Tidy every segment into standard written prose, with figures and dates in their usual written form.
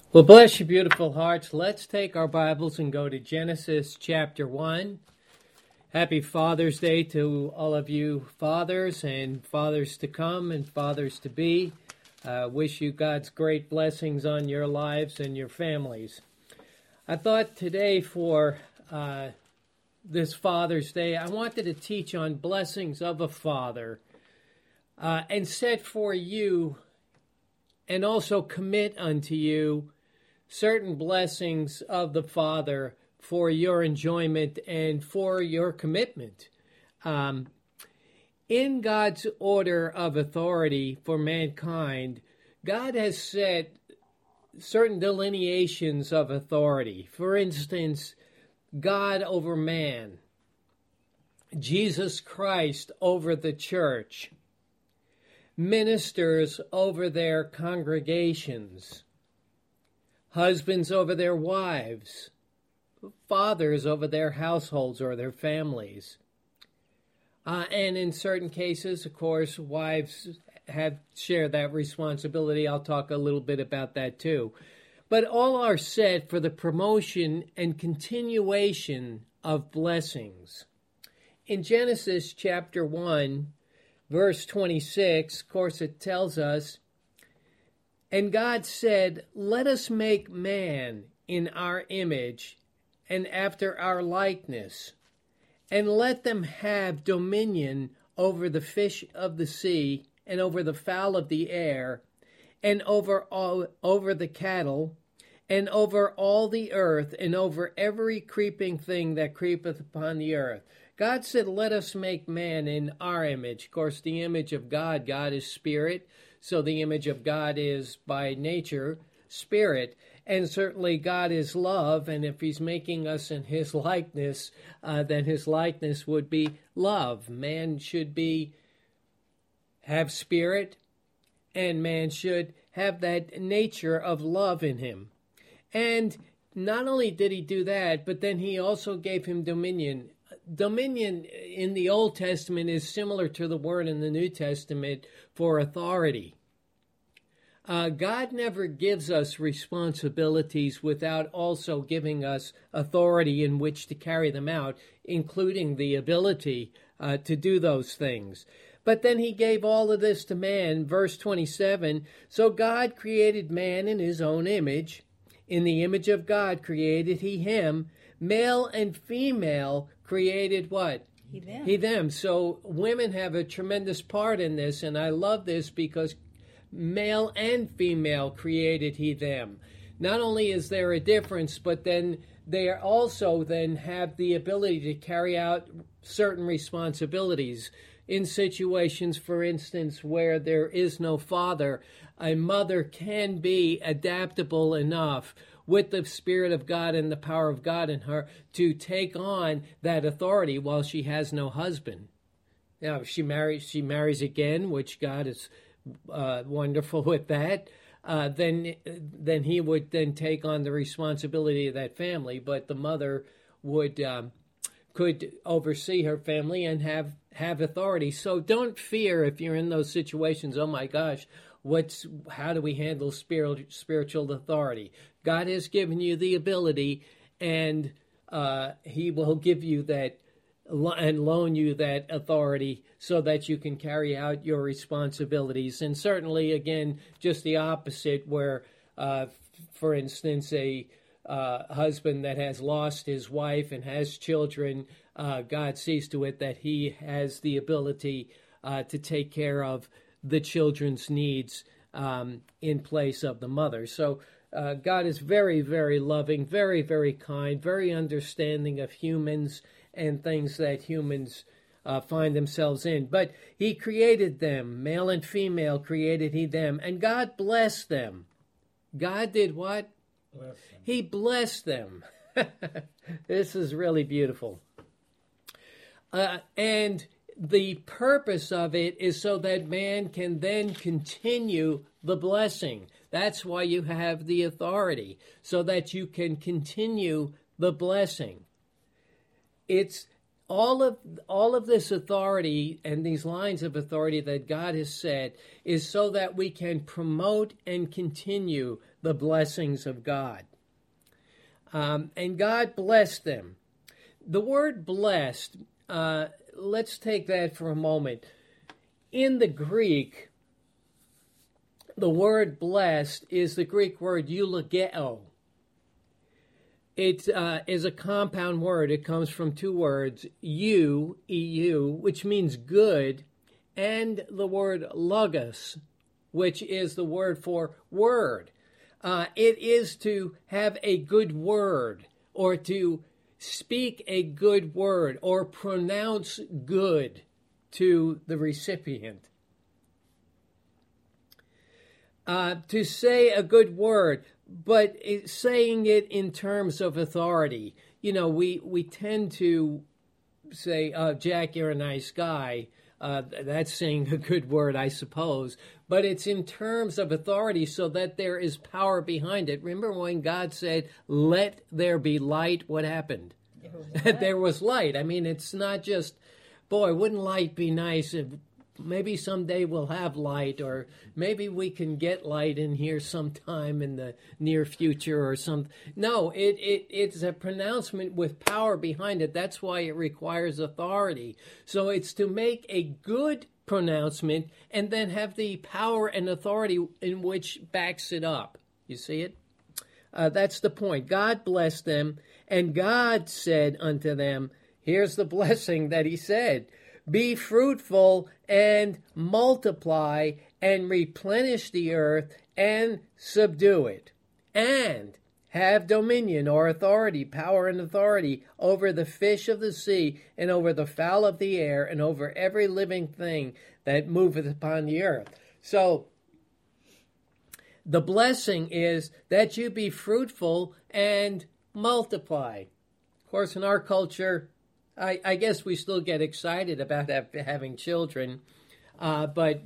Well, bless you, beautiful hearts. Let's take our Bibles and go to Genesis chapter 1. Happy Father's Day to all of you fathers and fathers to come and fathers to be. Wish you God's great blessings on your lives and your families. I thought today for this Father's Day, I wanted to teach on blessings of a father and set for you and also commit unto you certain blessings of the Father for your enjoyment and for your commitment. In God's order of authority for mankind, God has set certain delineations of authority. For instance, God over man, Jesus Christ over the church, ministers over their congregations, husbands over their wives, fathers over their households or their families. And in certain cases, of course, wives share that responsibility. I'll talk a little bit about that too. But all are set for the promotion and continuation of blessings. In Genesis chapter 1, verse 26, of course, it tells us, "And God said, let us make man in our image and after our likeness, and let them have dominion over the fish of the sea, and over the fowl of the air, and over the cattle, and over all the earth, and over every creeping thing that creepeth upon the earth." God said, let us make man in our image. Of course, the image of God is spirit, so the image of God is by nature spirit. And certainly God is love, and if he's making us in his likeness, then his likeness would be love. Man should have spirit, and man should have that nature of love in him. And not only did he do that, but then he also gave him dominion. Dominion in the Old Testament is similar to the word in the New Testament for authority. God never gives us responsibilities without also giving us authority in which to carry them out, including the ability to do those things. But then he gave all of this to man. Verse 27, "So God created man in his own image. In the image of God created he him. Male and female created" what? He them. So women have a tremendous part in this, and I love this because male and female created he them. Not only is there a difference, but then they also then have the ability to carry out certain responsibilities in situations, for instance, where there is no father. A mother can be adaptable enough with the Spirit of God and the power of God in her to take on that authority while she has no husband. Now, if she marries again, which God is wonderful with that, then he would then take on the responsibility of that family, but the mother could oversee her family and have authority. So don't fear if you're in those situations. Oh my gosh, how do we handle spiritual authority? God has given you the ability, and he will give you that and loan you that authority so that you can carry out your responsibilities. And certainly, again, just the opposite, where, for instance, a husband that has lost his wife and has children, God sees to it that he has the ability to take care of the children's needs in place of the mother. So God is very, very loving, very, very kind, very understanding of humans and things that humans find themselves in. But he created them, male and female created he them, and God blessed them. God did what? Bless them. He blessed them. This is really beautiful. And the purpose of it is so that man can then continue the blessing. That's why you have the authority, so that you can continue the blessing. It's all of this authority and these lines of authority that God has set is so that we can promote and continue the blessings of God. And God blessed them. The word blessed, let's take that for a moment. In the Greek, the word blessed is the Greek word eulogeo. It is a compound word. It comes from two words, EU, which means good, and the word logos, which is the word for word. It is to have a good word, or to speak a good word, or pronounce good to the recipient. To say a good word, but saying it in terms of authority. You know, we tend to say, Jack, you're a nice guy. That's saying a good word, I suppose. But it's in terms of authority so that there is power behind it. Remember when God said, let there be light, what happened? There was light. I mean, it's not just, boy, wouldn't light be nice if maybe someday we'll have light, or maybe we can get light in here sometime in the near future or something. No, it's a pronouncement with power behind it. That's why it requires authority. So it's to make a good pronouncement and then have the power and authority in which backs it up. You see it? That's the point. God blessed them, and God said unto them, here's the blessing that he said, be fruitful and multiply and replenish the earth and subdue it, and have dominion or authority, power and authority over the fish of the sea and over the fowl of the air and over every living thing that moveth upon the earth. So the blessing is that you be fruitful and multiply. Of course, in our culture, I guess we still get excited about having children, but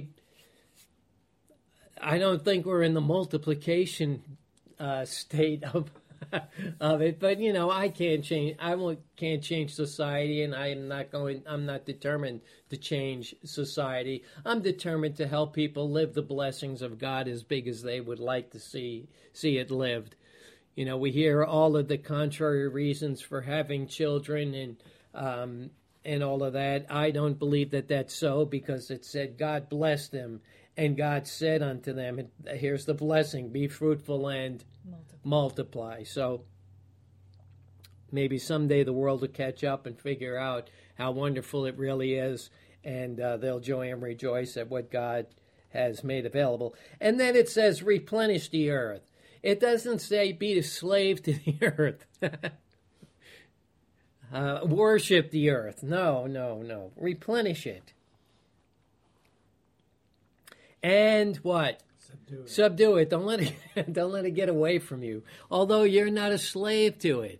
I don't think we're in the multiplication state of it. But you know, I can't change society, and I'm not determined to change society. I'm determined to help people live the blessings of God as big as they would like to see it lived. You know, we hear all of the contrary reasons for having children and all of that. I don't believe that that's so, because it said God blessed them, and God said unto them, and here's the blessing, be fruitful and multiply. So maybe someday the world will catch up and figure out how wonderful it really is, and they'll joy and rejoice at what God has made available. And then it says replenish the earth. It doesn't say be a slave to the earth. Worship the earth. No. Replenish it. And what? Subdue it. Don't let it get away from you. Although you're not a slave to it.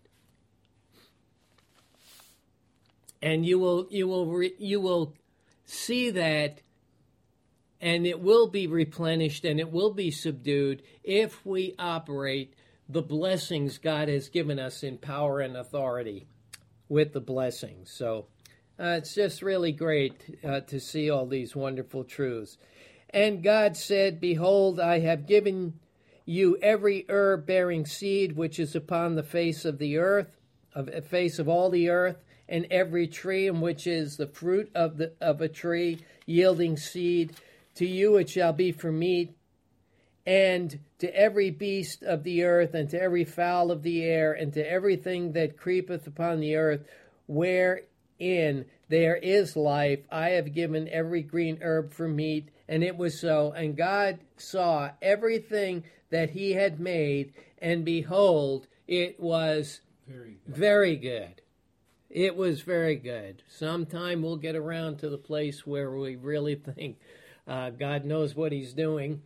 And you will see that, and it will be replenished and it will be subdued if we operate the blessings God has given us in power and authority with the blessings. So it's just really great to see all these wonderful truths. And God said, behold, I have given you every herb bearing seed which is upon the face of the earth, face of all the earth, and every tree in which is the fruit of a tree yielding seed. To you it shall be for meat, and to every beast of the earth, and to every fowl of the air, and to everything that creepeth upon the earth, wherein there is life, I have given every green herb for meat. And it was so. And God saw everything that he had made, and behold, it was very good. It was very good. Sometime we'll get around to the place where we really think God knows what he's doing.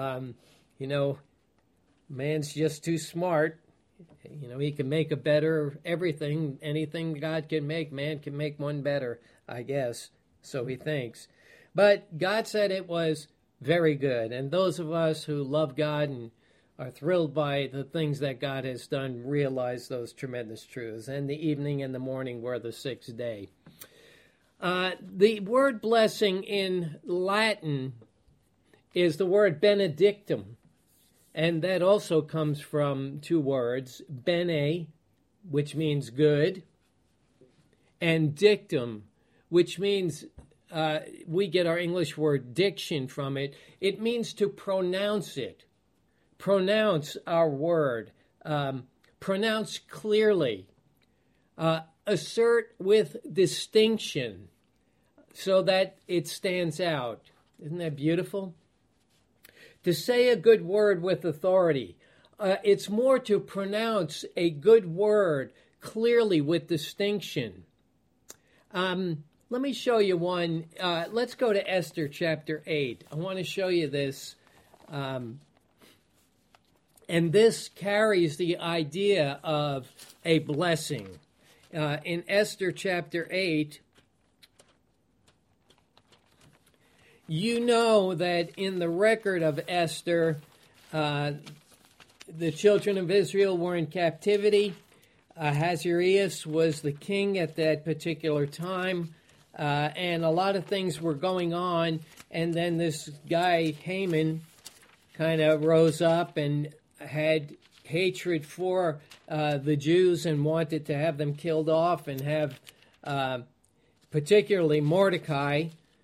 Man's just too smart. He can make a better everything. Anything God can make, man can make one better, I guess. So he thinks. But God said it was very good. And those of us who love God and are thrilled by the things that God has done realize those tremendous truths. And the evening and the morning were the sixth day. The word blessing in Latin is the word benedictum. And that also comes from two words, bene, which means good, and dictum, which means we get our English word diction from it. It means to pronounce it. Pronounce our word. Pronounce clearly. Assert with distinction so that it stands out. Isn't that beautiful? To say a good word with authority. It's more to pronounce a good word clearly with distinction. Let me show you one. Let's go to Esther chapter 8. I want to show you this. And this carries the idea of a blessing. In Esther chapter 8, you know that in the record of Esther, the children of Israel were in captivity. Ahasuerus was the king at that particular time, and a lot of things were going on. And then this guy, Haman, kind of rose up and had hatred for the Jews and wanted to have them killed off and have particularly Mordecai,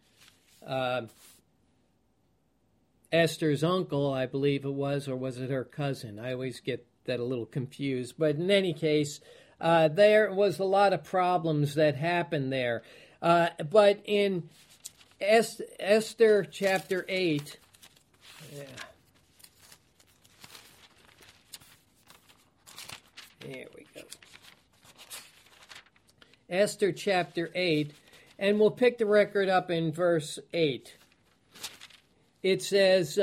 Esther's uncle, I believe it was, or was it her cousin? I always get that a little confused. But in any case, there was a lot of problems that happened there. But in Esther chapter 8, here we go. Esther chapter 8, and we'll pick the record up in verse 8. It says,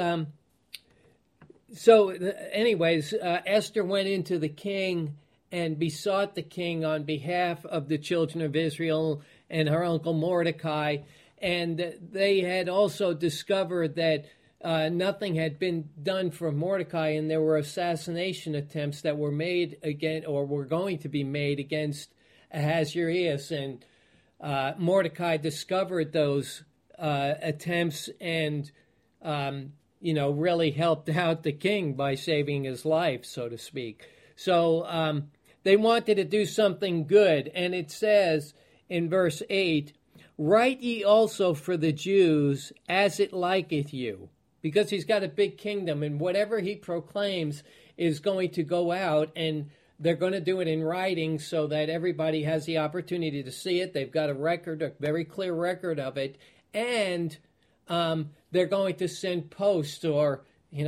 Esther went into the king and besought the king on behalf of the children of Israel and her uncle Mordecai. And they had also discovered that nothing had been done for Mordecai, and there were assassination attempts that were made again, or were going to be made against Ahasuerus. And Mordecai discovered those attempts and really helped out the king by saving his life, so to speak. So they wanted to do something good. And it says in verse 8, write ye also for the Jews as it liketh you. Because he's got a big kingdom, and whatever he proclaims is going to go out, and they're going to do it in writing so that everybody has the opportunity to see it. They've got a record, a very clear record of it. And they're going to send posts or,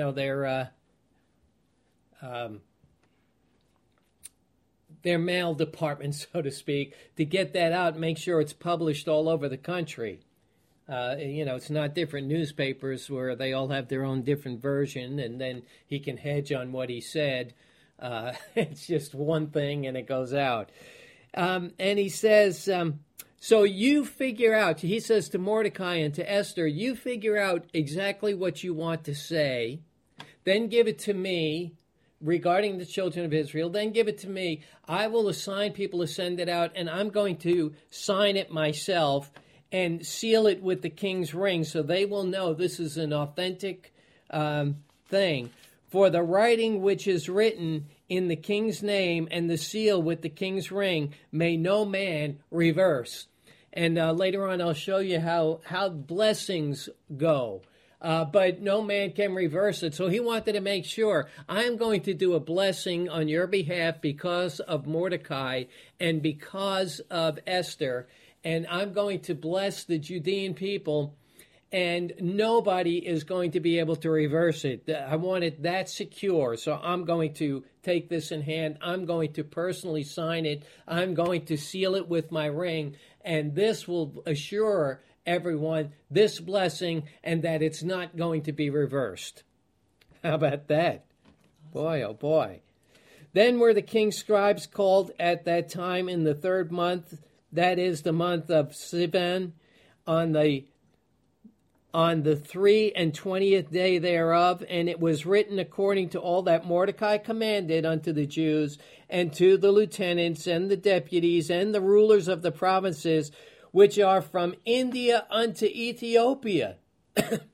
their mail department, so to speak, to get that out and make sure it's published all over the country. It's not different newspapers where they all have their own different version, and then he can hedge on what he said. It's just one thing, and it goes out. And he says... So you figure out, he says to Mordecai and to Esther, you figure out exactly what you want to say, then give it to me regarding the children of Israel, then give it to me. I will assign people to send it out, and I'm going to sign it myself and seal it with the king's ring so they will know this is an authentic thing. For the writing which is written in the king's name and the seal with the king's ring may no man reverse. And later on, I'll show you how blessings go. But no man can reverse it. So he wanted to make sure, I'm going to do a blessing on your behalf because of Mordecai and because of Esther. And I'm going to bless the Judean people. And nobody is going to be able to reverse it. I want it that secure. So I'm going to take this in hand. I'm going to personally sign it. I'm going to seal it with my ring. And this will assure everyone this blessing and that it's not going to be reversed. How about that? Boy, oh boy. Then were the king's scribes called at that time in the 3rd month, that is the month of Sivan, on the 23rd day thereof, and it was written according to all that Mordecai commanded unto the Jews, and to the lieutenants, and the deputies, and the rulers of the provinces, which are from India unto Ethiopia.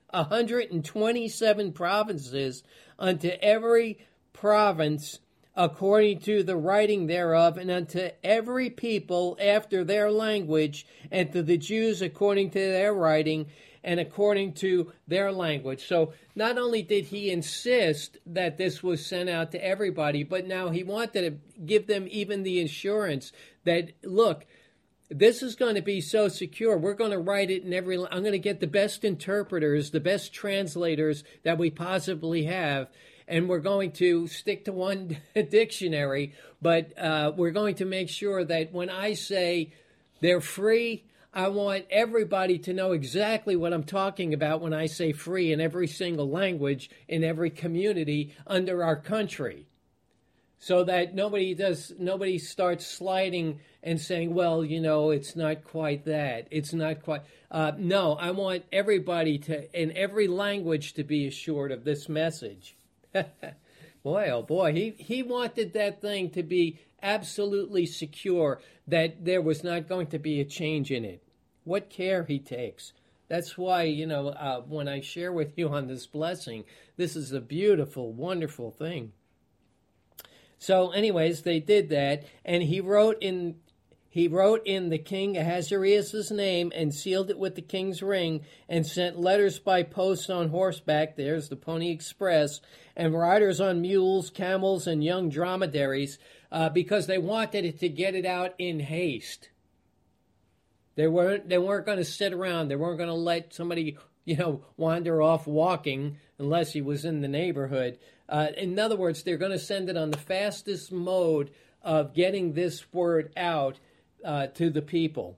127 provinces, unto every province according to the writing thereof, and unto every people after their language, and to the Jews according to their writing, and according to their language. So not only did he insist that this was sent out to everybody, but now he wanted to give them even the assurance that, look, this is going to be so secure. We're going to write it in every. I'm going to get the best interpreters, the best translators that we possibly have, and we're going to stick to one dictionary. But we're going to make sure that when I say they're free, I want everybody to know exactly what I'm talking about when I say free in every single language, in every community under our country. So that nobody starts sliding and saying, well, it's not quite that. It's not quite. No, I want everybody in every language to be assured of this message. Boy, oh boy, he wanted that thing to be absolutely secure, that there was not going to be a change in it. What care he takes. That's why, when I share with you on this blessing, this is a beautiful, wonderful thing. So anyways, they did that, and he wrote in the king Ahasuerus' name and sealed it with the king's ring and sent letters by post on horseback, there's the Pony Express, and riders on mules, camels, and young dromedaries, because they wanted it to get it out in haste. They weren't going to sit around. They weren't going to let somebody, wander off walking unless he was in the neighborhood. In other words, they're going to send it on the fastest mode of getting this word out to the people.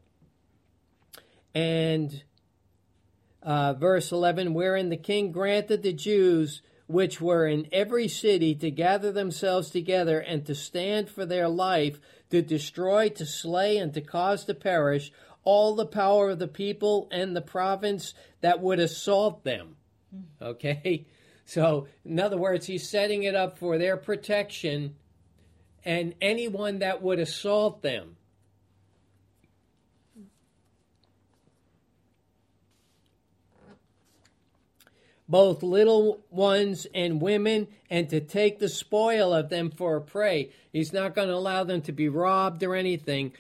And verse 11, wherein the king granted the Jews which were in every city to gather themselves together and to stand for their life, to destroy, to slay, and to cause to perish all the power of the people and the province that would assault them. Okay? So, in other words, he's setting it up for their protection and anyone that would assault them. Both little ones and women, and to take the spoil of them for a prey. He's not going to allow them to be robbed or anything.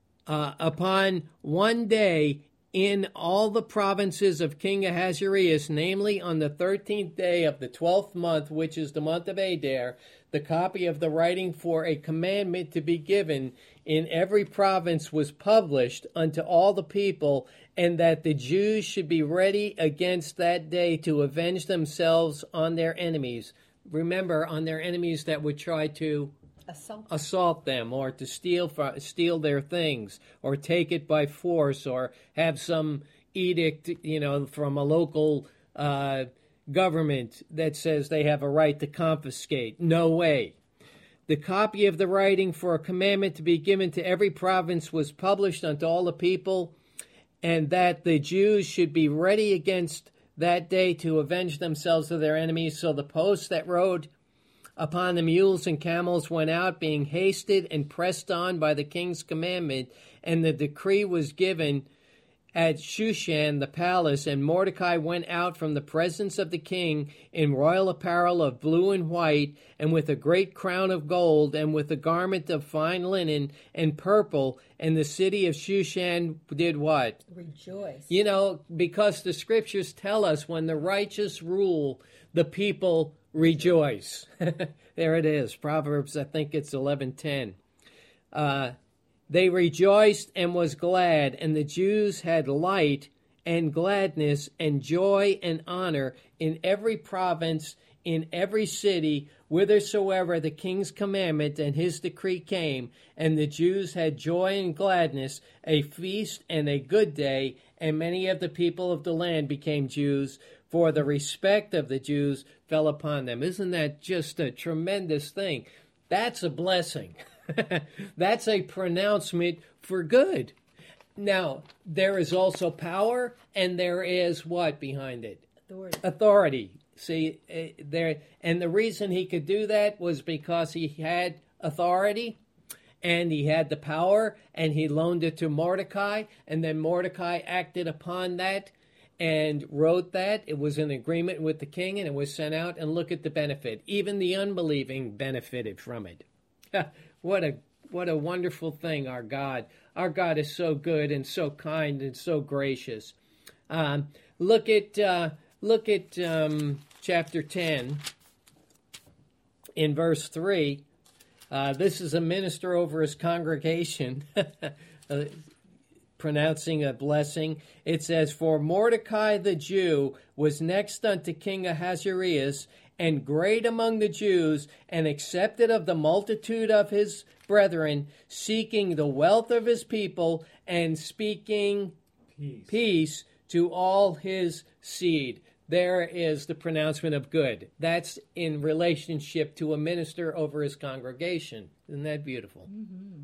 Upon one day in all the provinces of King Ahasuerus, namely on the 13th day of the 12th month, which is the month of Adar, the copy of the writing for a commandment to be given in every province was published unto all the people, and that the Jews should be ready against that day to avenge themselves on their enemies. Remember, on their enemies that would try to assault them, or to steal their things, or take it by force, or have some edict, from a local government that says they have a right to confiscate. No way. The copy of the writing for a commandment to be given to every province was published unto all the people, and that the Jews should be ready against that day to avenge themselves of their enemies. So the posts that rode upon the mules and camels went out, being hasted and pressed on by the king's commandment, and the decree was given at Shushan the palace, and Mordecai went out from the presence of the king in royal apparel of blue and white, and with a great crown of gold, and with a garment of fine linen and purple, and the city of Shushan did what? Rejoice. Because the scriptures tell us when the righteous rule, the people rejoice. There it is. Proverbs, I think it's 11:10. They rejoiced and was glad, and the Jews had light and gladness and joy and honor in every province, in every city, whithersoever the king's commandment and his decree came. And the Jews had joy and gladness, a feast and a good day, and many of the people of the land became Jews, for the respect of the Jews fell upon them. Isn't that just a tremendous thing? That's a blessing. That's a pronouncement for good. Now, there is also power, and there is what behind it? Authority. See, there, and the reason he could do that was because he had authority, and he had the power, and he loaned it to Mordecai, and then Mordecai acted upon that, and wrote that. It was in agreement with the king, and it was sent out, and look at the benefit. Even the unbelieving benefited from it. What a wonderful thing, our God. Our God is so good and so kind and so gracious. Look at chapter 10 in verse 3. This is a minister over his congregation pronouncing a blessing. It says, "For Mordecai the Jew was next unto King Ahasuerus, and great among the Jews, and accepted of the multitude of his brethren, seeking the wealth of his people, and speaking peace to all his seed." There is the pronouncement of good. That's in relationship to a minister over his congregation. Isn't that beautiful? Mm-hmm.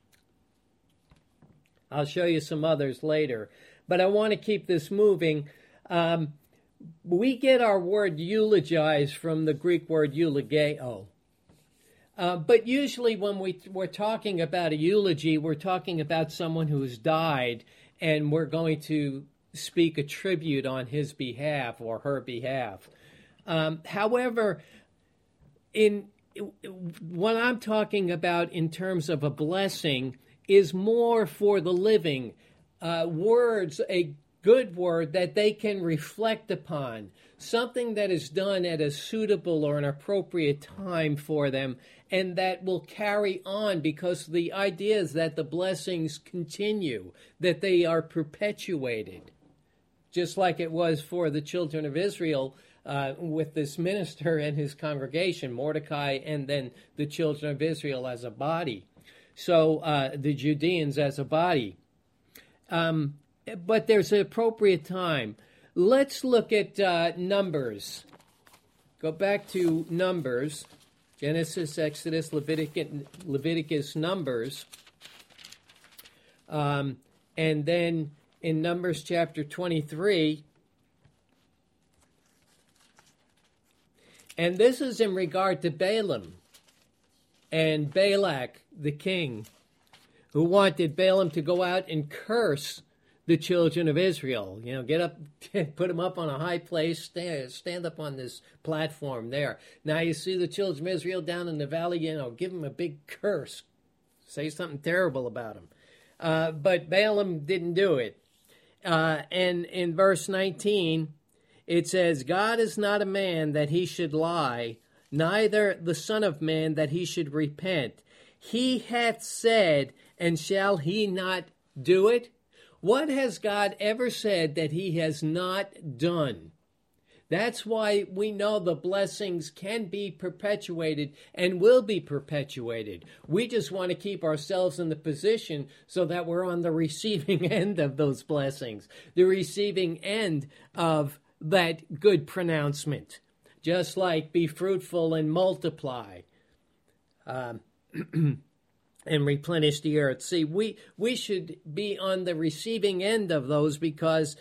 I'll show you some others later, but I want to keep this moving. We get our word eulogize from the Greek word eulogeo. But usually when we're talking about a eulogy, we're talking about someone who's died, and we're going to speak a tribute on his behalf or her behalf. However, what I'm talking about in terms of a blessing is more for the living. Words, a good word that they can reflect upon, something that is done at a suitable or an appropriate time for them, and that will carry on, because the idea is that the blessings continue, that they are perpetuated. Just like it was for the children of Israel with this minister and his congregation, Mordecai, and then the children of Israel as a body. So the Judeans as a body. But there's an appropriate time. Let's look at Numbers. Go back to Numbers. Genesis, Exodus, Leviticus, Numbers. And then in Numbers chapter 23, and this is in regard to Balaam and Balak, the king, who wanted Balaam to go out and curse the children of Israel. You know, get up, put them up on a high place, stand up on this platform there. Now you see the children of Israel down in the valley, give them a big curse. Say something terrible about them. But Balaam didn't do it. And in verse 19, it says, "God is not a man that he should lie, neither the Son of Man that he should repent. He hath said, and shall he not do it?" What has God ever said that he has not done? That's why we know the blessings can be perpetuated and will be perpetuated. We just want to keep ourselves in the position so that we're on the receiving end of those blessings, the receiving end of that good pronouncement. Just like be fruitful and multiply. And replenish the earth. See, we should be on the receiving end of those, because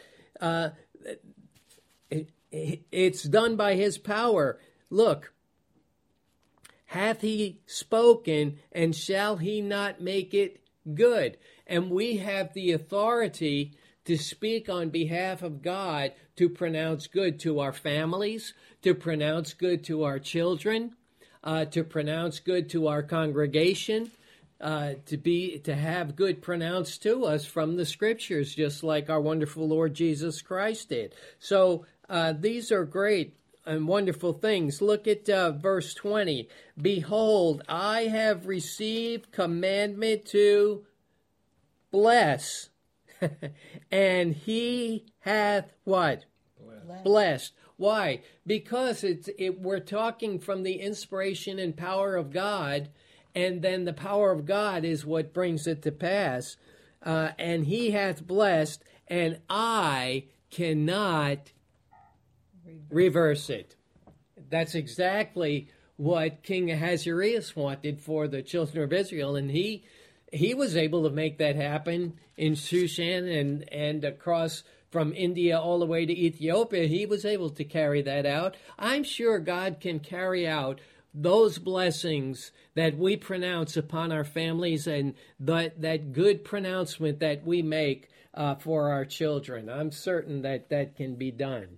it's done by his power. Look, hath he spoken, and shall he not make it good? And we have the authority to speak on behalf of God, to pronounce good to our families, to pronounce good to our children, to pronounce good to our congregation, to have good pronounced to us from the Scriptures, just like our wonderful Lord Jesus Christ did. So these are great and wonderful things. Look at verse 20. "Behold, I have received commandment to bless, and he hath" what? Blessed. Why? Because we're talking from the inspiration and power of God. And then the power of God is what brings it to pass. And he hath blessed, and I cannot reverse it. That's exactly what King Ahasuerus wanted for the children of Israel. And he was able to make that happen in Shushan and across from India all the way to Ethiopia. He was able to carry that out. I'm sure God can carry out those blessings that we pronounce upon our families and that good pronouncement that we make for our children. I'm certain that can be done.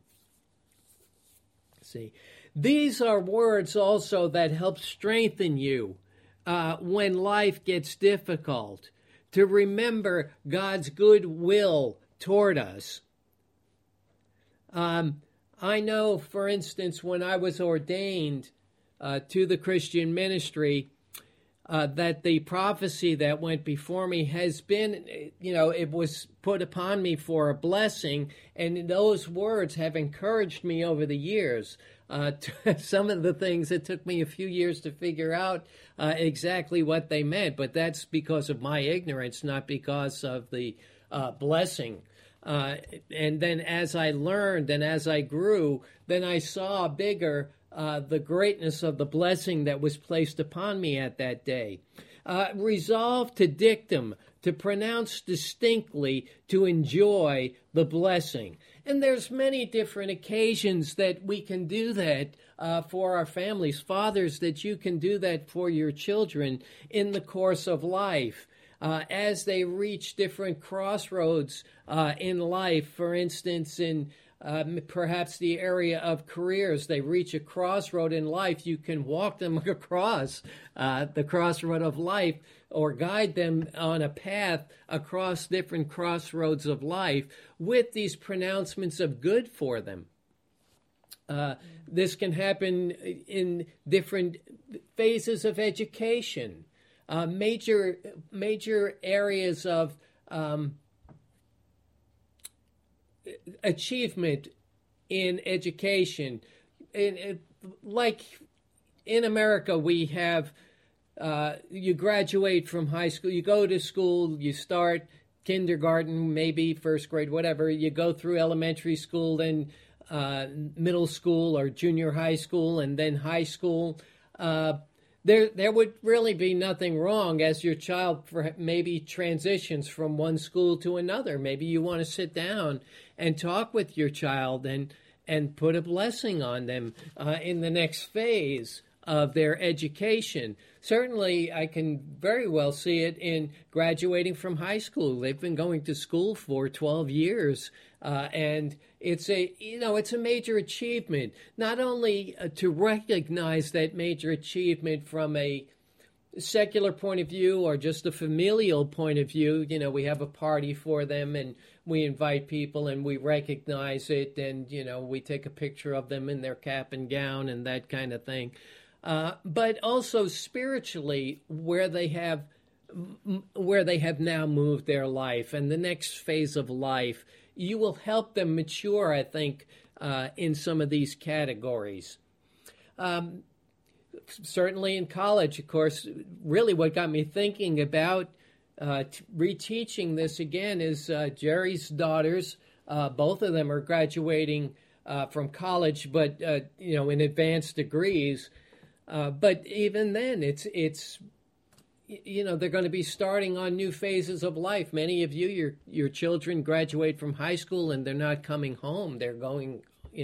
See, these are words also that help strengthen you when life gets difficult, to remember God's good will toward us. I know, for instance, when I was ordained to the Christian ministry, that the prophecy that went before me has been, it was put upon me for a blessing, and those words have encouraged me over the years. Some of the things, it took me a few years to figure out exactly what they meant, but that's because of my ignorance, not because of the blessing. And then as I learned and as I grew, then I saw bigger the greatness of the blessing that was placed upon me at that day. Resolve to dictum, to pronounce distinctly, to enjoy the blessing. And there's many different occasions that we can do that for our families. Fathers, that you can do that for your children in the course of life. As they reach different crossroads in life, for instance, in perhaps the area of careers, they reach a crossroad in life, you can walk them across the crossroad of life or guide them on a path across different crossroads of life with these pronouncements of good for them. This can happen in different phases of education. Major areas of achievement in education. Like in America, we have, you graduate from high school, you go to school, you start kindergarten, maybe first grade, whatever, you go through elementary school, then middle school or junior high school, and then high school. There would really be nothing wrong as your child maybe transitions from one school to another. Maybe you want to sit down and talk with your child and put a blessing on them in the next phase of their education. Certainly, I can very well see it in graduating from high school. They've been going to school for 12 years, and it's a major achievement. Not only to recognize that major achievement from a secular point of view or just a familial point of view. We have a party for them and we invite people and we recognize it, and we take a picture of them in their cap and gown and that kind of thing. But also spiritually, where they have now moved their life and the next phase of life, you will help them mature, I think, in some of these categories. Certainly in college, of course, really what got me thinking about reteaching this again is Jerry's daughters. Both of them are graduating from college, but in advanced degrees. But even then, it's they're going to be starting on new phases of life. Many of you, your children graduate from high school and they're not coming home. They're going,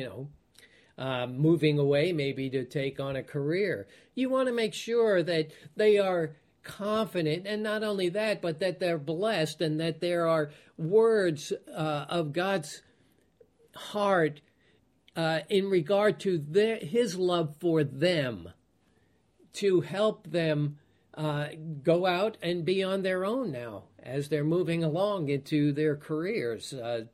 moving away maybe to take on a career. You want to make sure that they are confident, and not only that, but that they're blessed and that there are words of God's heart in regard to his love for them, to help them go out and be on their own now as they're moving along into their careers.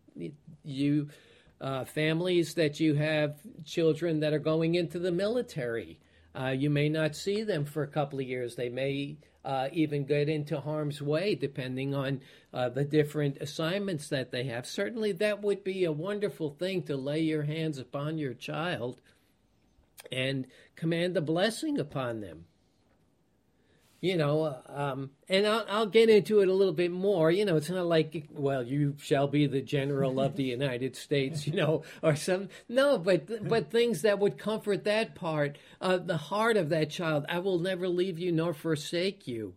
Families that you have children that are going into the military, you may not see them for a couple of years. They may even get into harm's way depending on the different assignments that they have. Certainly that would be a wonderful thing to lay your hands upon your child and command a blessing upon them. And I'll get into it a little bit more. It's not like, well, you shall be the general of the United States, or some. No, but things that would comfort that part, the heart of that child. I will never leave you nor forsake you.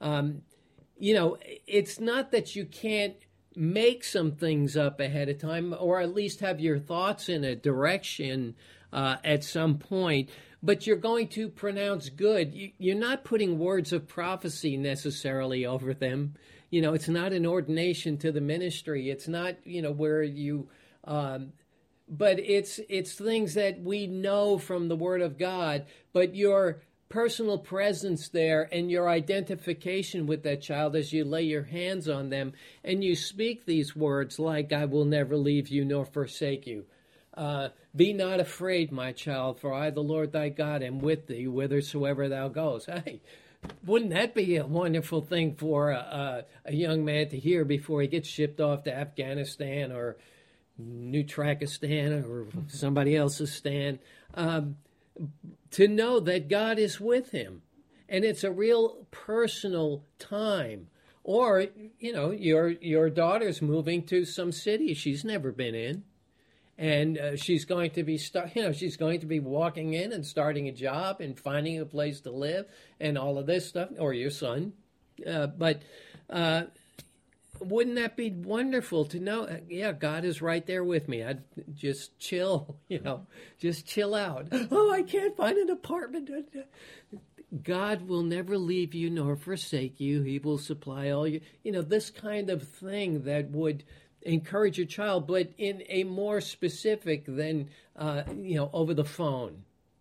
It's not that you can't make some things up ahead of time, or at least have your thoughts in a direction at some point. but you're going to pronounce good. You're not putting words of prophecy necessarily over them. It's not an ordination to the ministry. It's not, where you, but it's things that we know from the Word of God, but your personal presence there and your identification with that child as you lay your hands on them and you speak these words like, I will never leave you nor forsake you. Be not afraid, my child, for I, the Lord thy God, am with thee whithersoever thou goest. Hey, wouldn't that be a wonderful thing for a young man to hear before he gets shipped off to Afghanistan or New Trakistan or somebody else's stand? To know that God is with him. And it's a real personal time. Or, your daughter's moving to some city she's never been in. And she's going to be she's going to be walking in and starting a job and finding a place to live and all of this stuff, or your son. But wouldn't that be wonderful to know? Yeah, God is right there with me. I'd just chill, just chill out. Oh, I can't find an apartment. God will never leave you nor forsake you. He will supply all you. This kind of thing that would encourage your child, but in a more specific than, over the phone.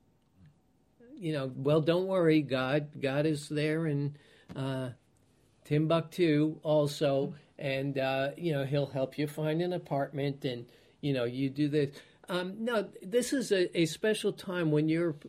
Well, don't worry, God is there in Timbuktu also, and, he'll help you find an apartment, and, you do this. No, this is a special time when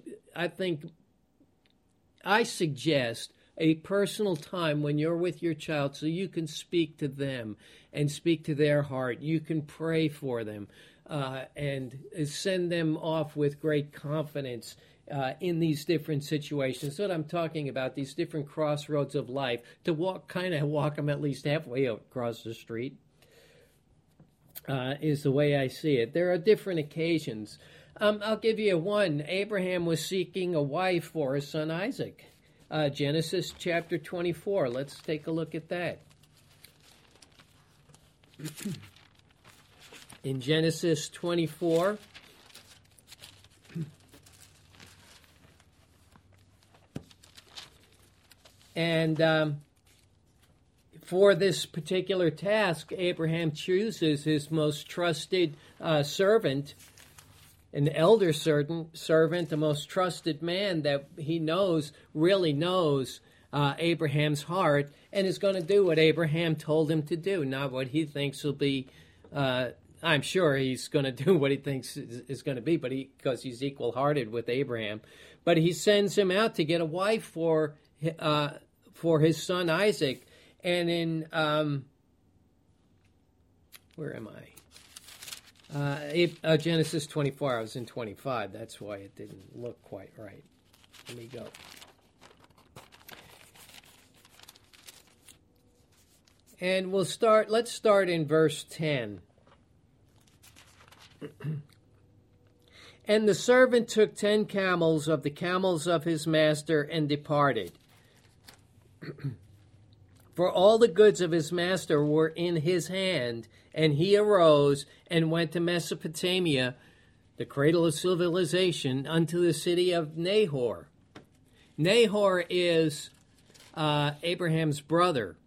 I suggest a personal time when you're with your child so you can speak to them and speak to their heart. You can pray for them and send them off with great confidence in these different situations. That's what I'm talking about, these different crossroads of life, to walk them at least halfway across the street is the way I see it. There are different occasions. I'll give you one. Abraham was seeking a wife for his son Isaac. Genesis chapter 24. Let's take a look at that. In Genesis 24, and for this particular task, Abraham chooses his most trusted servant, an elder servant, the most trusted man that he really knows Abraham's heart, and is going to do what Abraham told him to do, not what he thinks will be. I'm sure he's going to do what he thinks is going to be, but because he's equal-hearted with Abraham. But he sends him out to get a wife for his son Isaac. And in where am I? Genesis 24. I was in 25. That's why it didn't look quite right. Let me go. And let's start in verse 10. And the servant took 10 camels of the camels of his master and departed. For all the goods of his master were in his hand, and he arose and went to Mesopotamia, the cradle of civilization, unto the city of Nahor. Nahor is Abraham's brother.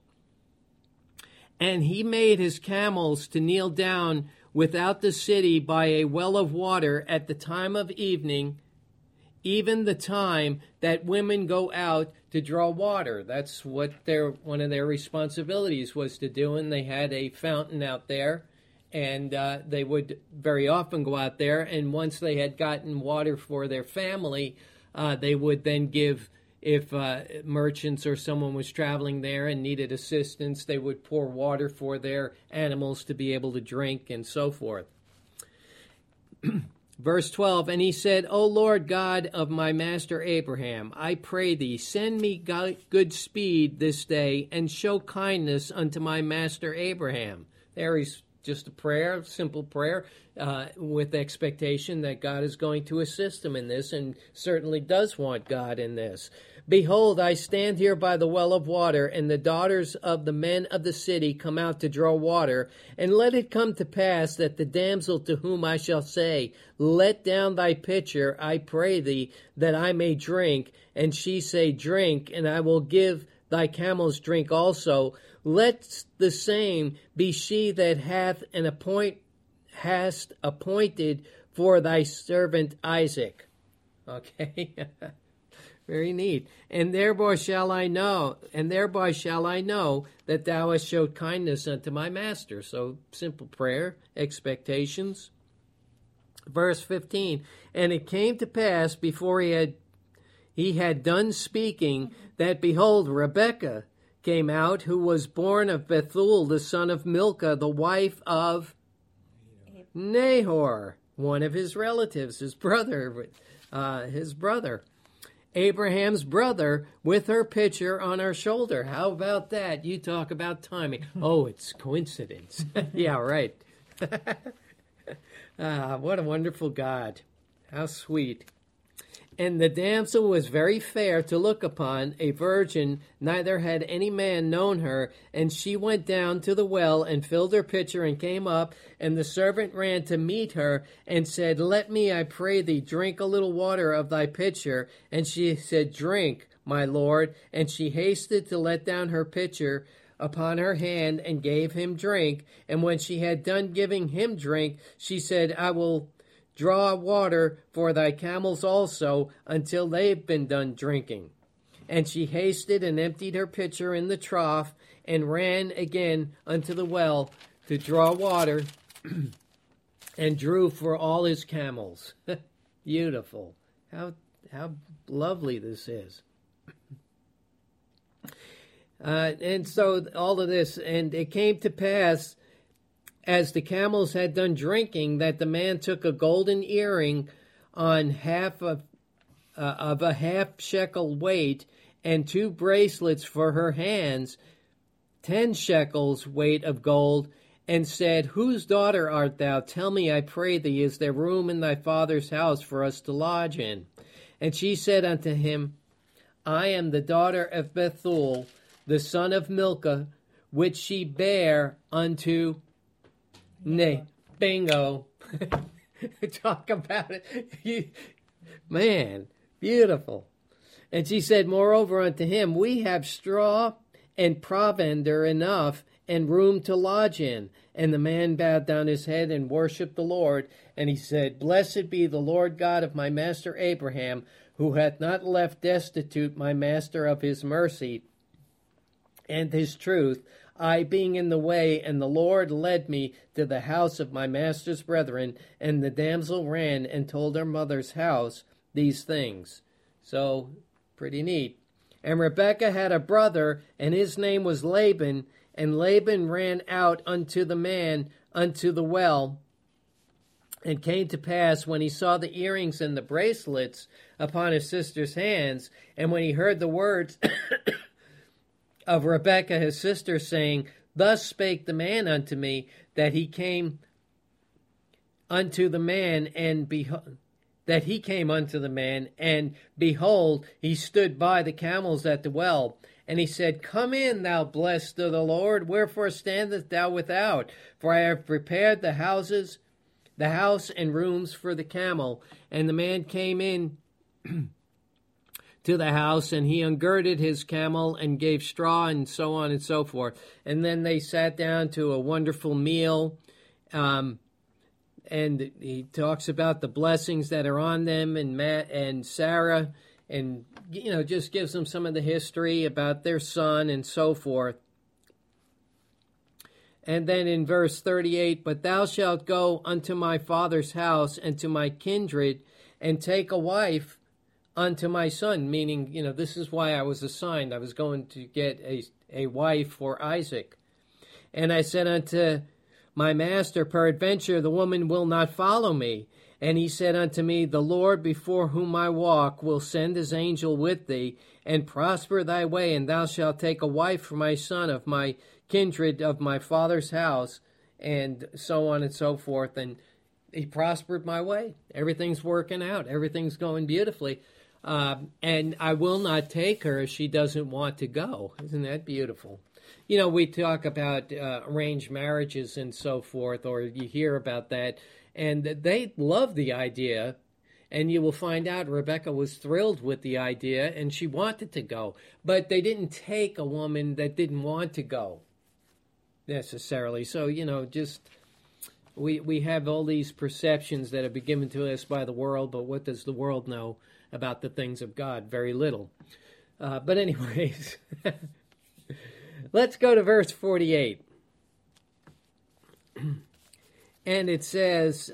And he made his camels to kneel down without the city by a well of water at the time of evening, even the time that women go out to draw water. That's what one of their responsibilities was to do, and they had a fountain out there, and they would very often go out there, and once they had gotten water for their family, they would then give, if merchants or someone was traveling there and needed assistance, they would pour water for their animals to be able to drink and so forth. Verse 12, and he said, O Lord God of my master Abraham, I pray thee, send me good speed this day, and show kindness unto my master Abraham. There he's just a prayer, simple prayer, with expectation that God is going to assist him in this, and certainly does want God in this. Behold, I stand here by the well of water, and the daughters of the men of the city come out to draw water. And let it come to pass that the damsel to whom I shall say, Let down thy pitcher, I pray thee, that I may drink, and she say, Drink, and I will give thy camels drink also. Let the same be she that hast appointed for thy servant Isaac. Okay. Very neat. And thereby shall I know that thou hast showed kindness unto my master. So simple prayer, expectations. Verse 15. And it came to pass before he had done speaking, that behold, Rebekah came out, who was born of Bethuel, the son of Milcah, the wife of Nahor, one of his relatives, his brother. Abraham's brother, with her pitcher on her shoulder. How about that? You talk about timing. Oh, it's coincidence. Yeah, right. What a wonderful God. How sweet. And the damsel was very fair to look upon, a virgin, neither had any man known her. And she went down to the well and filled her pitcher and came up. And the servant ran to meet her and said, Let me, I pray thee, drink a little water of thy pitcher. And she said, Drink, my lord. And she hasted to let down her pitcher upon her hand and gave him drink. And when she had done giving him drink, she said, I will draw water for thy camels also until they've been done drinking. And she hasted and emptied her pitcher in the trough and ran again unto the well to draw water and drew for all his camels. Beautiful. How lovely this is. And so all of this, and it came to pass, as the camels had done drinking, that the man took a golden earring on half of a half shekel weight, and 2 bracelets for her hands, 10 shekels weight of gold, and said, Whose daughter art thou? Tell me, I pray thee, is there room in thy father's house for us to lodge in? And she said unto him, I am the daughter of Bethuel, the son of Milcah, which she bare unto bingo. Talk about it. Man, beautiful. And she said, Moreover unto him, We have straw and provender enough, and room to lodge in. And the man bowed down his head and worshipped the Lord. And he said, Blessed be the Lord God of my master Abraham, who hath not left destitute my master of his mercy and his truth, I being in the way, and the Lord led me to the house of my master's brethren. And the damsel ran and told her mother's house these things. So, pretty neat. And Rebekah had a brother, and his name was Laban. And Laban ran out unto the man unto the well. And came to pass, when he saw the earrings and the bracelets upon his sister's hands, and when he heard the words of Rebekah his sister, saying, Thus spake the man unto me, that he came unto the man, and behold, he stood by the camels at the well. And he said, Come in, thou blessed of the Lord, wherefore standest thou without? For I have prepared the house and rooms for the camel. And the man came in to the house, and he ungirded his camel and gave straw, and so on and so forth. And then they sat down to a wonderful meal. And he talks about the blessings that are on them, and Sarah, and just gives them some of the history about their son and so forth. And then in verse 38, But thou shalt go unto my father's house and to my kindred, and take a wife unto my son, meaning, this is why I was assigned. I was going to get a wife for Isaac. And I said unto my master, Peradventure the woman will not follow me. And he said unto me, The Lord before whom I walk will send his angel with thee, and prosper thy way, and thou shalt take a wife for my son of my kindred of my father's house, and so on and so forth. And he prospered my way. Everything's working out. Everything's going beautifully. And I will not take her if she doesn't want to go. Isn't that beautiful? You know, we talk about arranged marriages and so forth, or you hear about that, and they love the idea. And you will find out Rebecca was thrilled with the idea, and she wanted to go. But they didn't take a woman that didn't want to go, necessarily. So, you know, just we have all these perceptions that have been given to us by the world, but what does the world know about the things of God? Very little. But anyways, let's go to verse 48. And it says,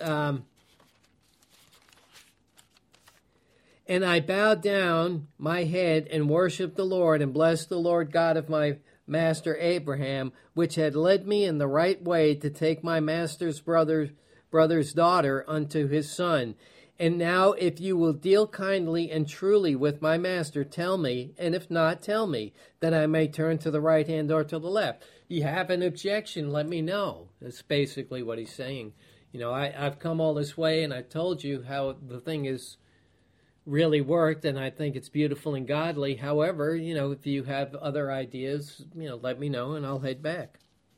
and I bowed down my head and worshipped the Lord and blessed the Lord God of my master Abraham, which had led me in the right way to take my master's brother's daughter unto his son. And now if you will deal kindly and truly with my master, tell me, and if not, tell me, that I may turn to the right hand or to the left. You have an objection, let me know. That's basically what he's saying. You know, I've come all this way, and I told you how the thing is really worked, and I think it's beautiful and godly. However, you know, if you have other ideas, you know, let me know, and I'll head back.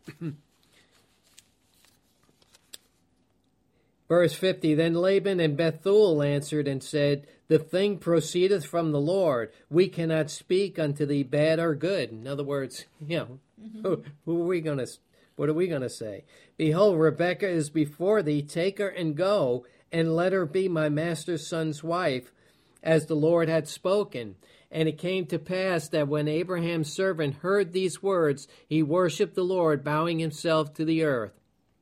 Verse 50, then Laban and Bethuel answered and said, the thing proceedeth from the Lord. We cannot speak unto thee bad or good. In other words, you know, what are we going to say? Behold, Rebekah is before thee. Take her and go, and let her be my master's son's wife, as the Lord had spoken. And it came to pass that when Abraham's servant heard these words, he worshipped the Lord, bowing himself to the earth.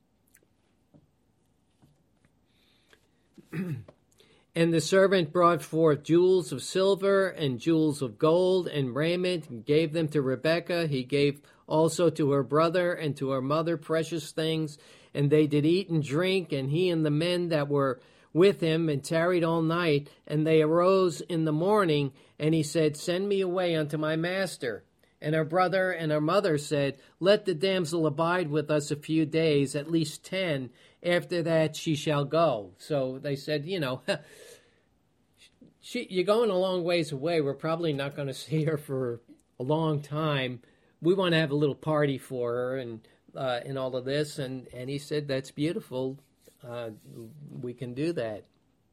And the servant brought forth jewels of silver and jewels of gold and raiment, and gave them to Rebekah. He gave also to her brother and to her mother precious things. And they did eat and drink, and he and the men that were with him, and tarried all night. And they arose in the morning, and he said, send me away unto my master. And her brother and her mother said, let the damsel abide with us a few days, at least 10. After that she shall go. So they said, you know, you're going a long ways away. We're probably not going to see her for a long time. We want to have a little party for her and all of this. And he said, that's beautiful. We can do that.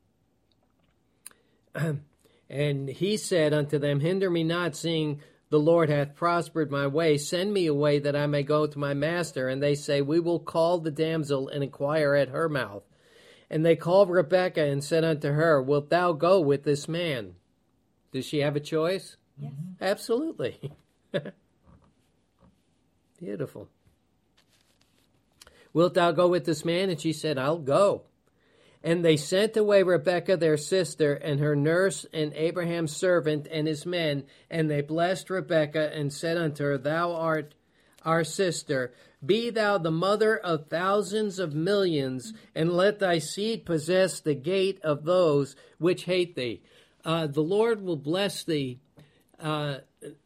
And he said unto them, hinder me not, seeing the Lord hath prospered my way. Send me away that I may go to my master. And they say, we will call the damsel and inquire at her mouth. And they called Rebekah and said unto her, wilt thou go with this man? Does she have a choice? Yes. Absolutely. Beautiful. Wilt thou go with this man? And she said, I'll go. And they sent away Rebekah their sister and her nurse and Abraham's servant and his men. And they blessed Rebekah and said unto her, thou art our sister. Be thou the mother of thousands of millions, and let thy seed possess the gate of those which hate thee. The Lord will bless thee. And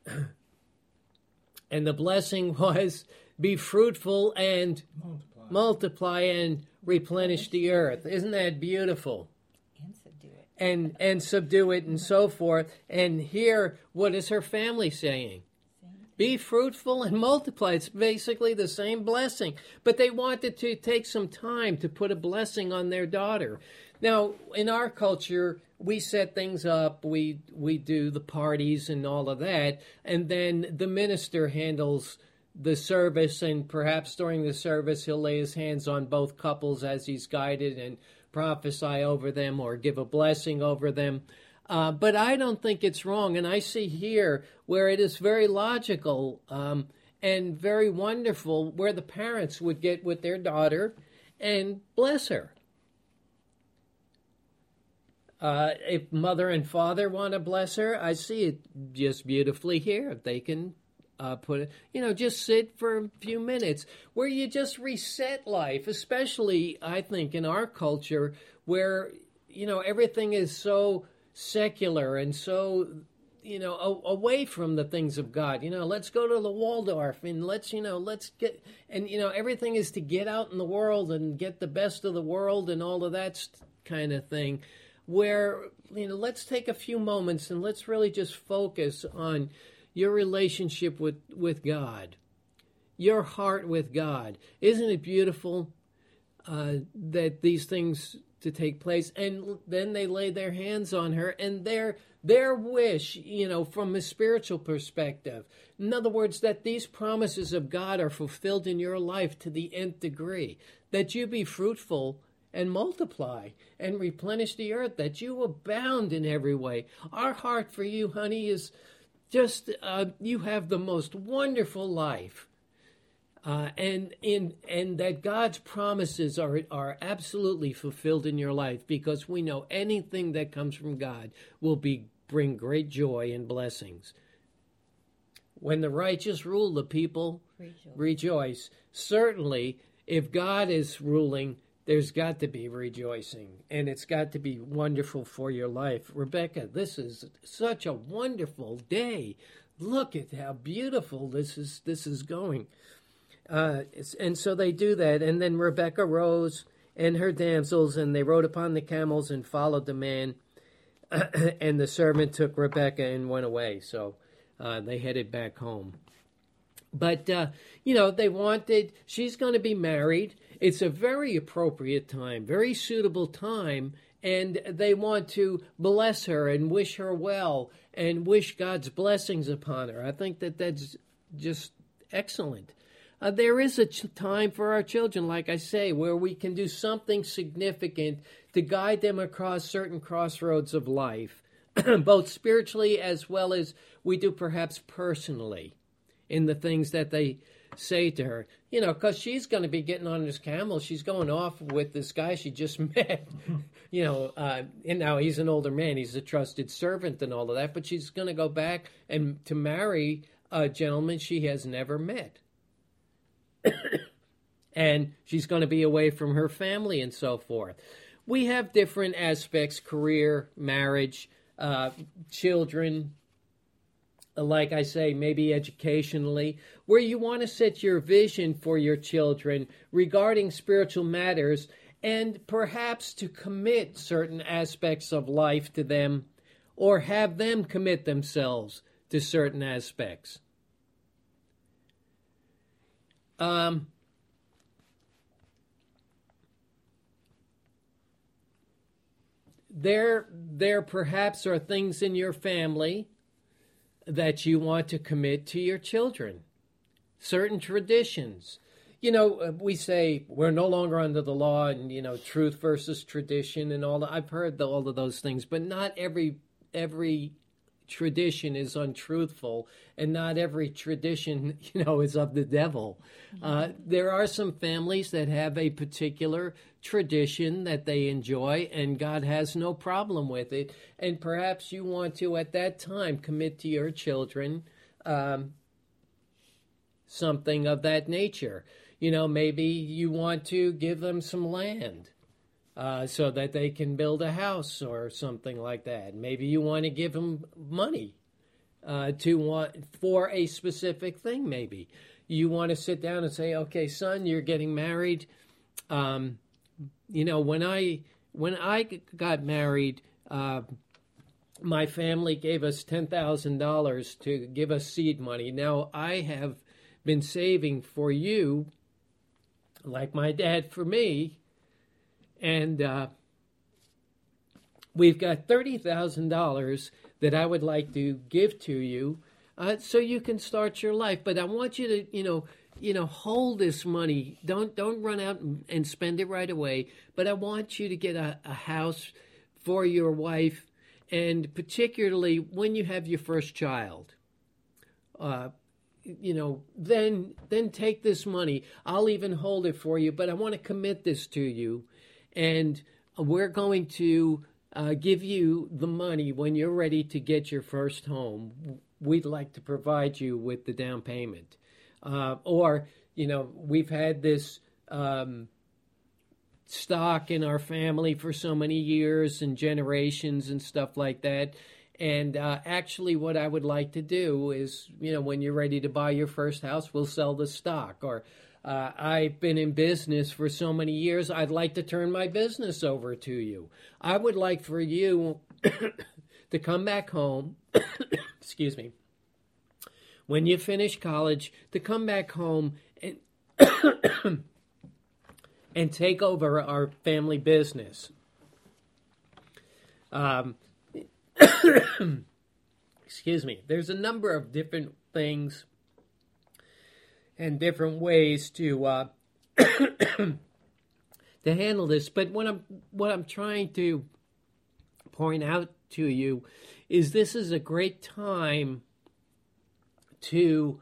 the blessing was, be fruitful and multiply and replenish the earth. Isn't that beautiful? And subdue it. And subdue it and so forth. And here, what is her family saying? Be fruitful and multiply. It's basically the same blessing. But they wanted to take some time to put a blessing on their daughter. Now, in our culture, we set things up. We do the parties and all of that. And then the minister handles the service, and perhaps during the service he'll lay his hands on both couples as he's guided and prophesy over them or give a blessing over them. But I don't think it's wrong, and I see here where it is very logical and very wonderful, where the parents would get with their daughter and bless her. If mother and father want to bless her, I see it just beautifully here. If they can just sit for a few minutes where you just reset life, especially, I think, in our culture where, everything is so secular and so, away from the things of God. Let's go to the Waldorf and let's get, and, everything is to get out in the world and get the best of the world and all of that kind of thing. where, let's take a few moments and let's really just focus on your relationship with God, your heart with God. Isn't it beautiful that these things to take place? And then they lay their hands on her, and their wish, from a spiritual perspective, in other words, that these promises of God are fulfilled in your life to the nth degree, that you be fruitful and multiply and replenish the earth, that you abound in every way. Our heart for you, honey, is just you have the most wonderful life. And that God's promises are absolutely fulfilled in your life, because we know anything that comes from God will bring great joy and blessings. When the righteous rule, the people rejoice. Certainly, if God is ruling, there's got to be rejoicing, and it's got to be wonderful for your life. Rebecca, this is such a wonderful day. Look at how beautiful this is going. And so they do that. And then Rebekah rose and her damsels, and they rode upon the camels and followed the man. And the servant took Rebekah and went away. So they headed back home. But, they wanted, she's going to be married. It's a very appropriate time, very suitable time. And they want to bless her and wish her well and wish God's blessings upon her. I think that's just excellent. There is a time for our children, like I say, where we can do something significant to guide them across certain crossroads of life, both spiritually as well as we do perhaps personally in the things that they say to her. Because she's going to be getting on this camel. She's going off with this guy she just met, and now he's an older man. He's a trusted servant and all of that. But she's going to go back and to marry a gentleman she has never met. And she's going to be away from her family and so forth. We have different aspects: career, marriage, children, like I say, maybe educationally, where you want to set your vision for your children regarding spiritual matters, and perhaps to commit certain aspects of life to them, or have them commit themselves to certain aspects. There perhaps are things in your family that you want to commit to your children. Certain traditions. We say we're no longer under the law, and, truth versus tradition and all that. I've heard all of those things, but not every tradition is untruthful, and not every tradition, is of the devil. There are some families that have a particular tradition that they enjoy, and God has no problem with it. And perhaps you want to, at that time, commit to your children something of that nature. Maybe you want to give them some land so that they can build a house or something like that. Maybe you want to give them money for a specific thing. Maybe you want to sit down and say, "Okay, son, you're getting married. When I got married, my family gave us $10,000 to give us seed money. Now I have been saving for you, like my dad for me." And we've got $30,000 that I would like to give to you so you can start your life. But I want you to, hold this money. Don't run out and spend it right away. But I want you to get a house for your wife, and particularly when you have your first child. Then take this money. I'll even hold it for you, but I want to commit this to you. And we're going to give you the money when you're ready to get your first home. We'd like to provide you with the down payment. We've had this stock in our family for so many years and generations and stuff like that. And actually, what I would like to do is, when you're ready to buy your first house, we'll sell the stock. Or I've been in business for so many years, I'd like to turn my business over to you. I would like for you to come back home, excuse me, when you finish college, to come back home and and take over our family business. Excuse me. There's a number of different things and different ways to to handle this. But what I'm trying to point out to you is this is a great time to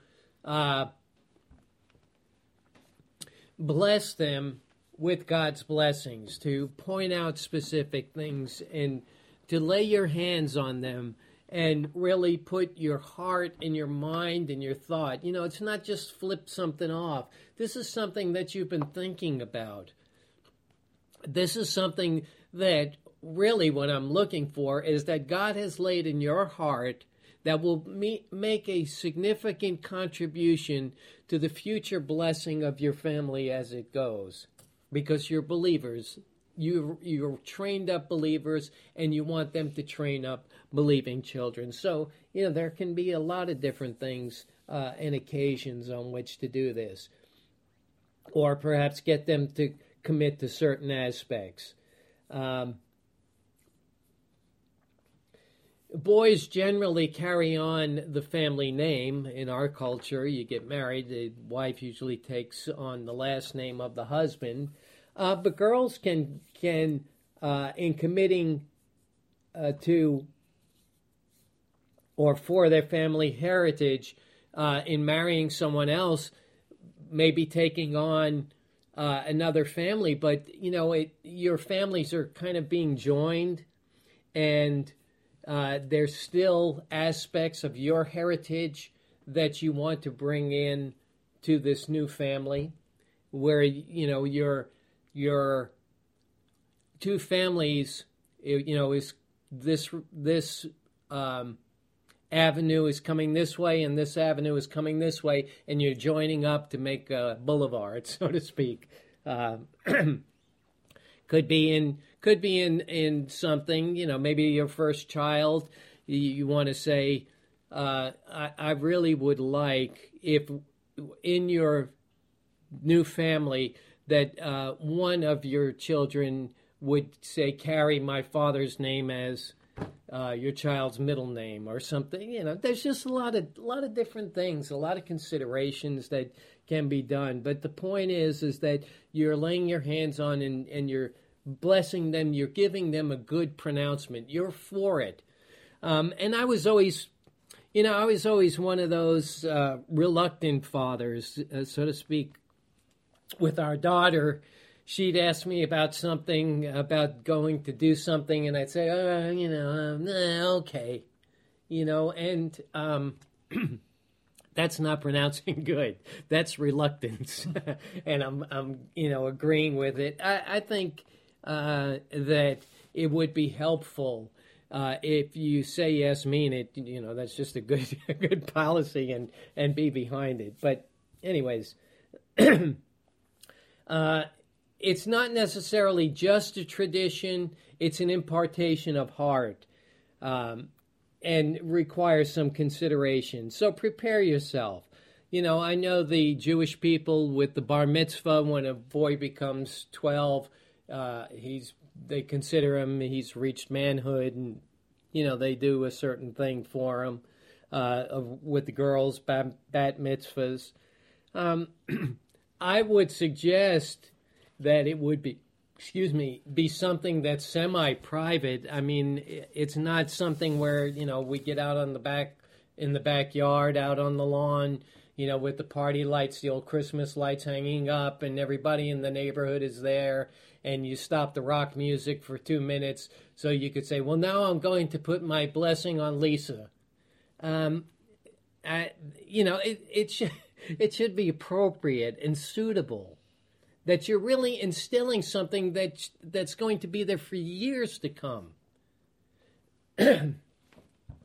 bless them with God's blessings, to point out specific things and to lay your hands on them and really put your heart and your mind and your thought. It's not just flip something off. This is something that you've been thinking about. This is something that really what I'm looking for is that God has laid in your heart that will make a significant contribution to the future blessing of your family as it goes. Because you're believers. You're trained up believers, and you want them to train up believing children. So, there can be a lot of different things and occasions on which to do this. Or perhaps get them to commit to certain aspects. Boys generally carry on the family name. In our culture, you get married, the wife usually takes on the last name of the husband. But girls can in committing to or for their family heritage, in marrying someone else, maybe taking on another family. But, your families are kind of being joined, and there's still aspects of your heritage that you want to bring in to this new family, where, your two families, is this avenue is coming this way and this avenue is coming this way, and you're joining up to make a boulevard, so to speak. Could be in something, maybe your first child, you want to say, I really would like if in your new family that one of your children would say, carry my father's name as your child's middle name or something. There's just a lot of different things, a lot of considerations that can be done. But the point is that you're laying your hands on and you're blessing them. You're giving them a good pronouncement. You're for it. And I was always one of those reluctant fathers, so to speak. With our daughter, she'd ask me about something, about going to do something, and I'd say, okay, and that's not pronouncing good. That's reluctance, and I'm agreeing with it. I think that it would be helpful if you say yes, mean it. That's just a good policy, and be behind it. But anyways. It's not necessarily just a tradition, it's an impartation of heart, and requires some consideration. So prepare yourself. I know the Jewish people with the bar mitzvah, when a boy becomes 12, they consider him, he's reached manhood, and, they do a certain thing for him, with the girls, bat mitzvahs. I would suggest that it would be something that's semi-private. I mean, it's not something where, we get out in the backyard, out on the lawn, with the party lights, the old Christmas lights hanging up, and everybody in the neighborhood is there, and you stop the rock music for 2 minutes so you could say, well, now I'm going to put my blessing on Lisa. It should be appropriate and suitable, that you're really instilling something that's going to be there for years to come.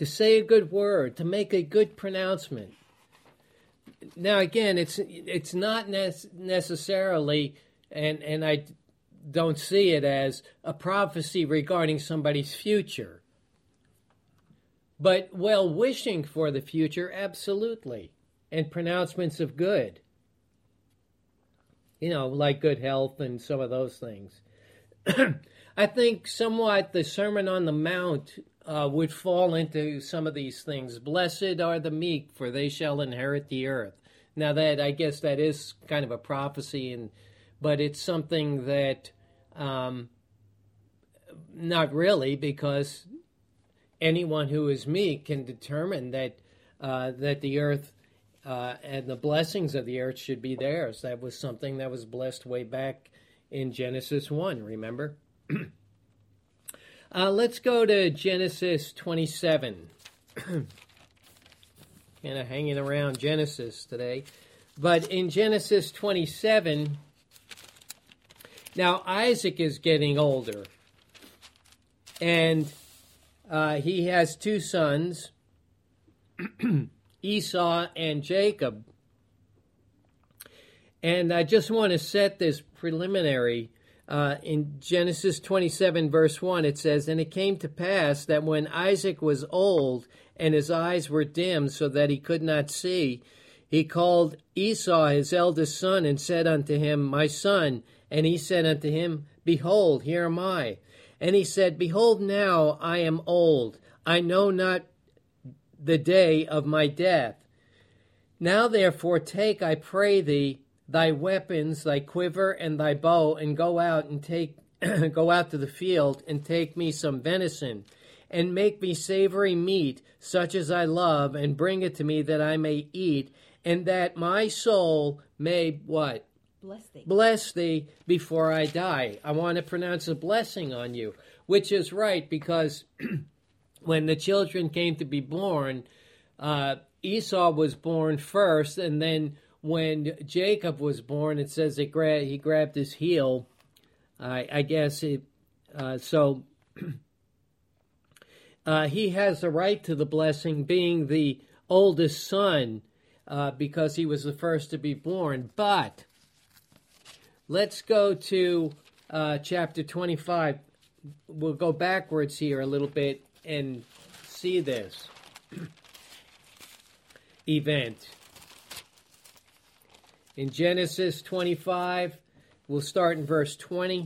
to say a good word, to make a good pronouncement. Now, again, it's not necessarily, and I don't see it as a prophecy regarding somebody's future. But well-wishing for the future, absolutely. And pronouncements of good. Like good health and some of those things. I think somewhat the Sermon on the Mount would fall into some of these things. Blessed are the meek, for they shall inherit the earth. Now that, I guess that is kind of a prophecy, but it's something that not really, because anyone who is meek can determine that the earth and the blessings of the earth should be theirs. That was something that was blessed way back in Genesis 1, remember? Let's go to Genesis 27. Kind of hanging around Genesis today. But in Genesis 27, now Isaac is getting older. And he has two sons, Esau and Jacob. And I just want to set this preliminary. In Genesis 27, verse 1, it says, "And it came to pass that when Isaac was old, and his eyes were dim, so that he could not see, he called Esau his eldest son, and said unto him, My son. And he said unto him, Behold, here am I. And he said, Behold, now I am old. I know not the day of my death. Now therefore take, I pray thee, thy weapons, thy quiver, and thy bow, and go out to the field, and take me some venison, and make me savory meat, such as I love, and bring it to me that I may eat, and that my soul may what? Bless thee before I die. I want to pronounce a blessing on you, which is right, because when the children came to be born, Esau was born first, and then when Jacob was born, it says he grabbed his heel. I guess he has the right to the blessing, being the oldest son, because he was the first to be born. But let's go to chapter 25. We'll go backwards here a little bit and see this event. In Genesis 25, we'll start in verse 20.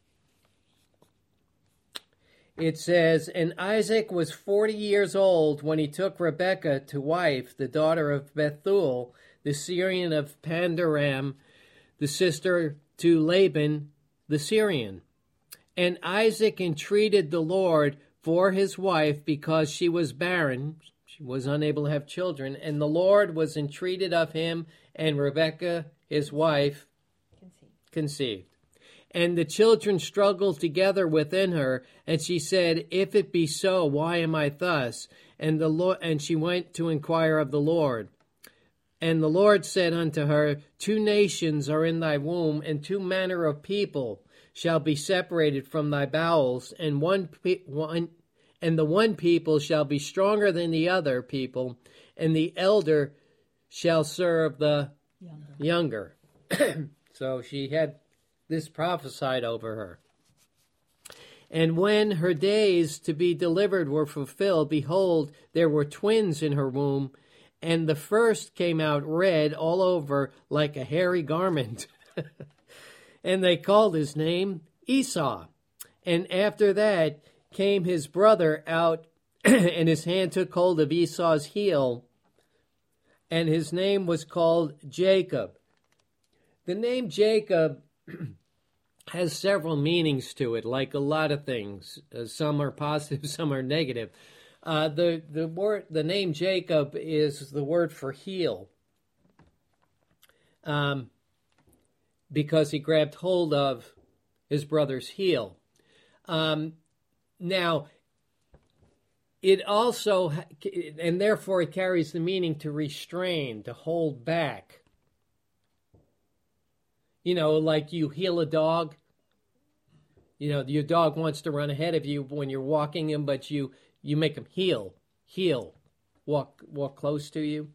It says, And Isaac was 40 years old when he took Rebekah to wife, the daughter of Bethuel, the Syrian of Pandaram, the sister to Laban, the Syrian. And Isaac entreated the Lord for his wife because she was barren. She was unable to have children. And the Lord was entreated of him, and Rebekah, his wife, conceived. And the children struggled together within her, and she said, If it be so, why am I thus? And she went to inquire of the Lord. And the Lord said unto her, 2 nations are in thy womb, and 2 manner of people shall be separated from thy bowels, and the one people shall be stronger than the other people, and the elder shall serve the younger. So she had this prophesied over her. And when her days to be delivered were fulfilled, behold, there were twins in her womb, and the first came out red all over like a hairy garment. And they called his name Esau. And after that came his brother out, and his hand took hold of Esau's heel, and his name was called Jacob. The name Jacob has several meanings to it, like a lot of things. Some are positive, some are negative. The name Jacob is the word for heel, because he grabbed hold of his brother's heel. Now, it also, and therefore it carries the meaning to restrain, to hold back. Like you heel a dog. Your dog wants to run ahead of you when you're walking him, but you make him heel. heel. Walk close to you.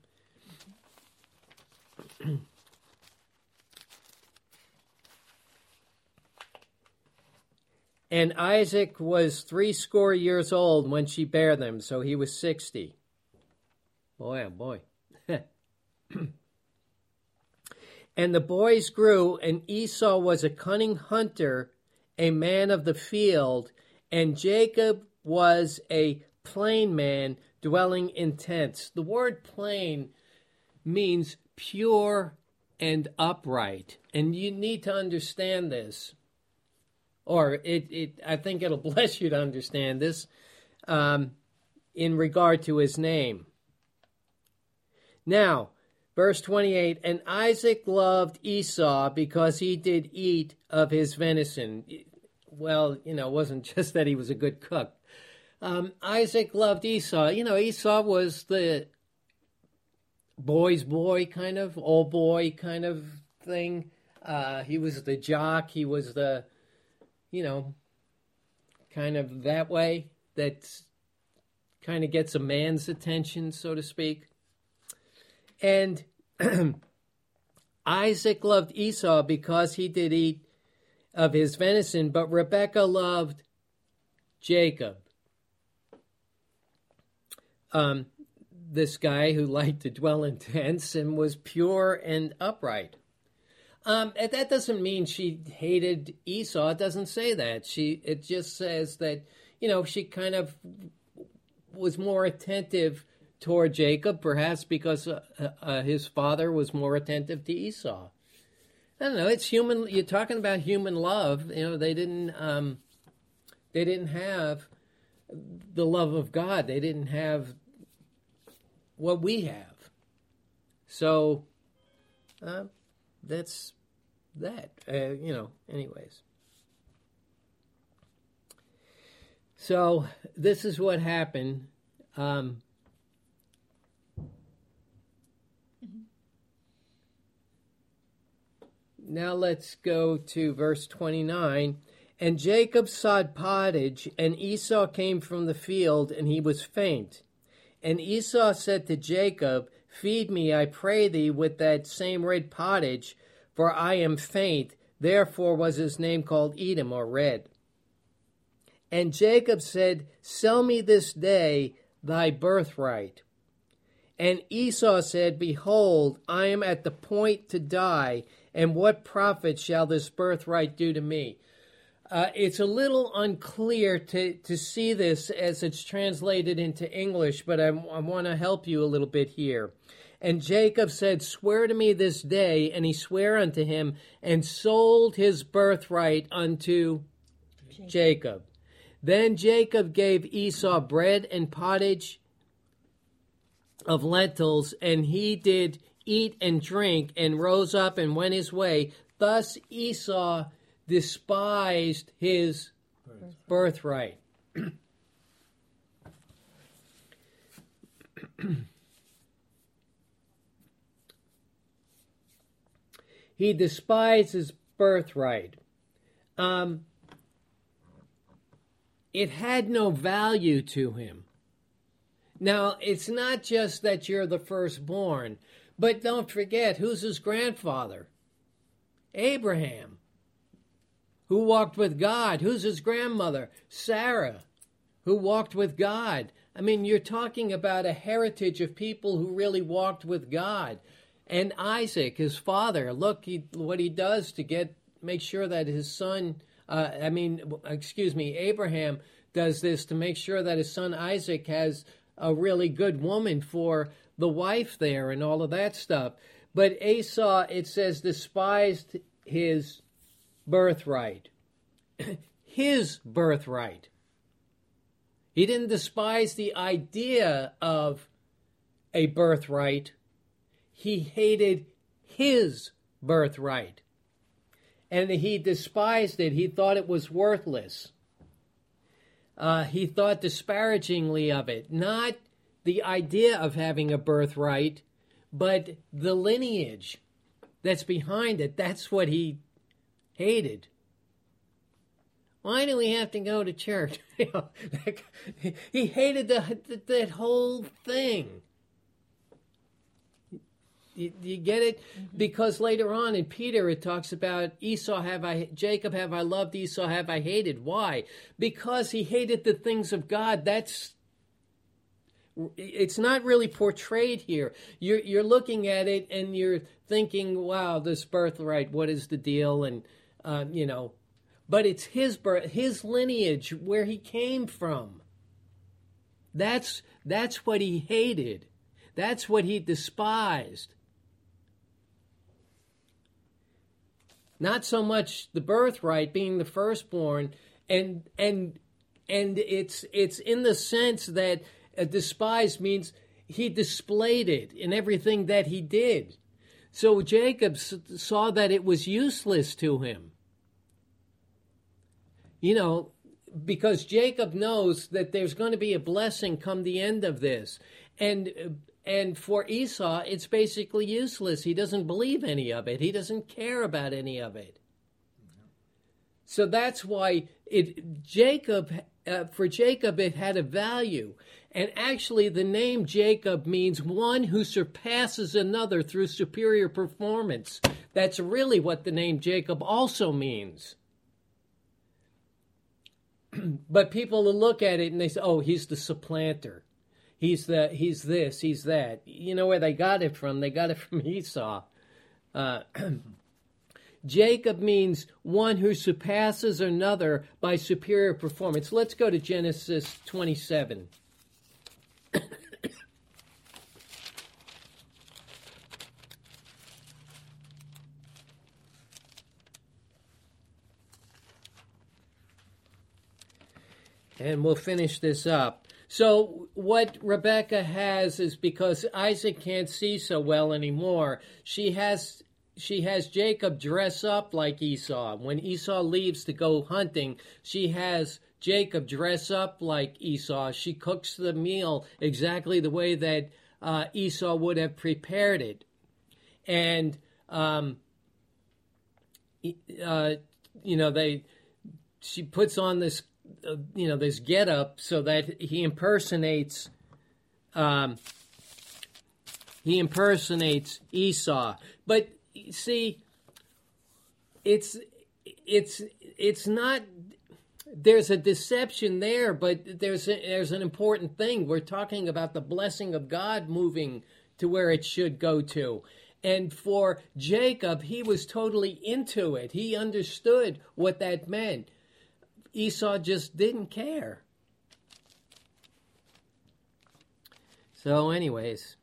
And Isaac was 80 years old when she bare them, so he was 60. Boy, oh boy. And the boys grew, and Esau was a cunning hunter, a man of the field, and Jacob was a plain man, dwelling in tents. The word plain means pure and upright, and you need to understand this. Or I think it'll bless you to understand this in regard to his name. Now, verse 28, and Isaac loved Esau because he did eat of his venison. Well, it wasn't just that he was a good cook. Isaac loved Esau. Esau was the boy's boy kind of, old boy kind of thing. He was the jock. He was the kind of that way, that kind of gets a man's attention, so to speak. And Isaac loved Esau because he did eat of his venison, but Rebekah loved Jacob. This guy who liked to dwell in tents and was pure and upright. That doesn't mean she hated Esau. It doesn't say that. It just says that, she kind of was more attentive toward Jacob, perhaps because his father was more attentive to Esau. I don't know. It's human. You're talking about human love. They didn't have the love of God. They didn't have what we have. So, that's that, anyways. So this is what happened. Now let's go to verse 29. And Jacob sowed pottage, and Esau came from the field, and he was faint. And Esau said to Jacob, feed me, I pray thee, with that same red pottage, for I am faint. Therefore was his name called Edom, or red. And Jacob said, sell me this day thy birthright. And Esau said, behold, I am at the point to die, and what profit shall this birthright do to me? It's a little unclear to see this as it's translated into English, but I want to help you a little bit here. And Jacob said, swear to me this day, and he sware unto him, and sold his birthright unto Jacob. Then Jacob gave Esau bread and pottage of lentils, and he did eat and drink, and rose up and went his way. Thus Esau despised his birthright. He despised his birthright. It had no value to him. Now, it's not just that you're the firstborn, but don't forget, who's his grandfather? Abraham, who walked with God. Who's his grandmother? Sarah, who walked with God. I mean, you're talking about a heritage of people who really walked with God. And Isaac, his father, look what he does to make sure that his son, Abraham does this to make sure that his son Isaac has a really good woman for the wife there and all of that stuff. But Esau, it says, despised his birthright. His birthright. He didn't despise the idea of a birthright. He hated his birthright. And he despised it. He thought it was worthless. He thought disparagingly of it. Not the idea of having a birthright, but the lineage that's behind it. That's what he hated. Why do we have to go to church? He hated that whole thing. You get it? Mm-hmm. Because later on in Peter it talks about Jacob have I loved, Esau have I hated. Why? Because he hated the things of God. It's not really portrayed here. You're looking at it and you're thinking, wow, this birthright, what is the deal? And but it's his birth, his lineage, where he came from. That's what he hated. That's what he despised. Not so much the birthright, being the firstborn, and it's in the sense that despised means he displayed it in everything that he did. So Jacob saw that it was useless to him. Because Jacob knows that there's going to be a blessing come the end of this. And for Esau, it's basically useless. He doesn't believe any of it. He doesn't care about any of it. So that's why for Jacob, it had a value. And actually, the name Jacob means one who surpasses another through superior performance. That's really what the name Jacob also means. But people will look at it and they say, oh, he's the supplanter. He's this, he's that. You know where they got it from? They got it from Esau. Jacob means one who surpasses another by superior performance. Let's go to Genesis 27. And we'll finish this up. So what Rebekah has is, because Isaac can't see so well anymore, she has Jacob dress up like Esau. When Esau leaves to go hunting, she has Jacob dress up like Esau. She cooks the meal exactly the way that Esau would have prepared it. And, she puts on this this get-up so that he impersonates Esau. But see, it's not. There's a deception there, but there's an important thing. We're talking about the blessing of God moving to where it should go to. And for Jacob, he was totally into it. He understood what that meant. Esau just didn't care. So anyways,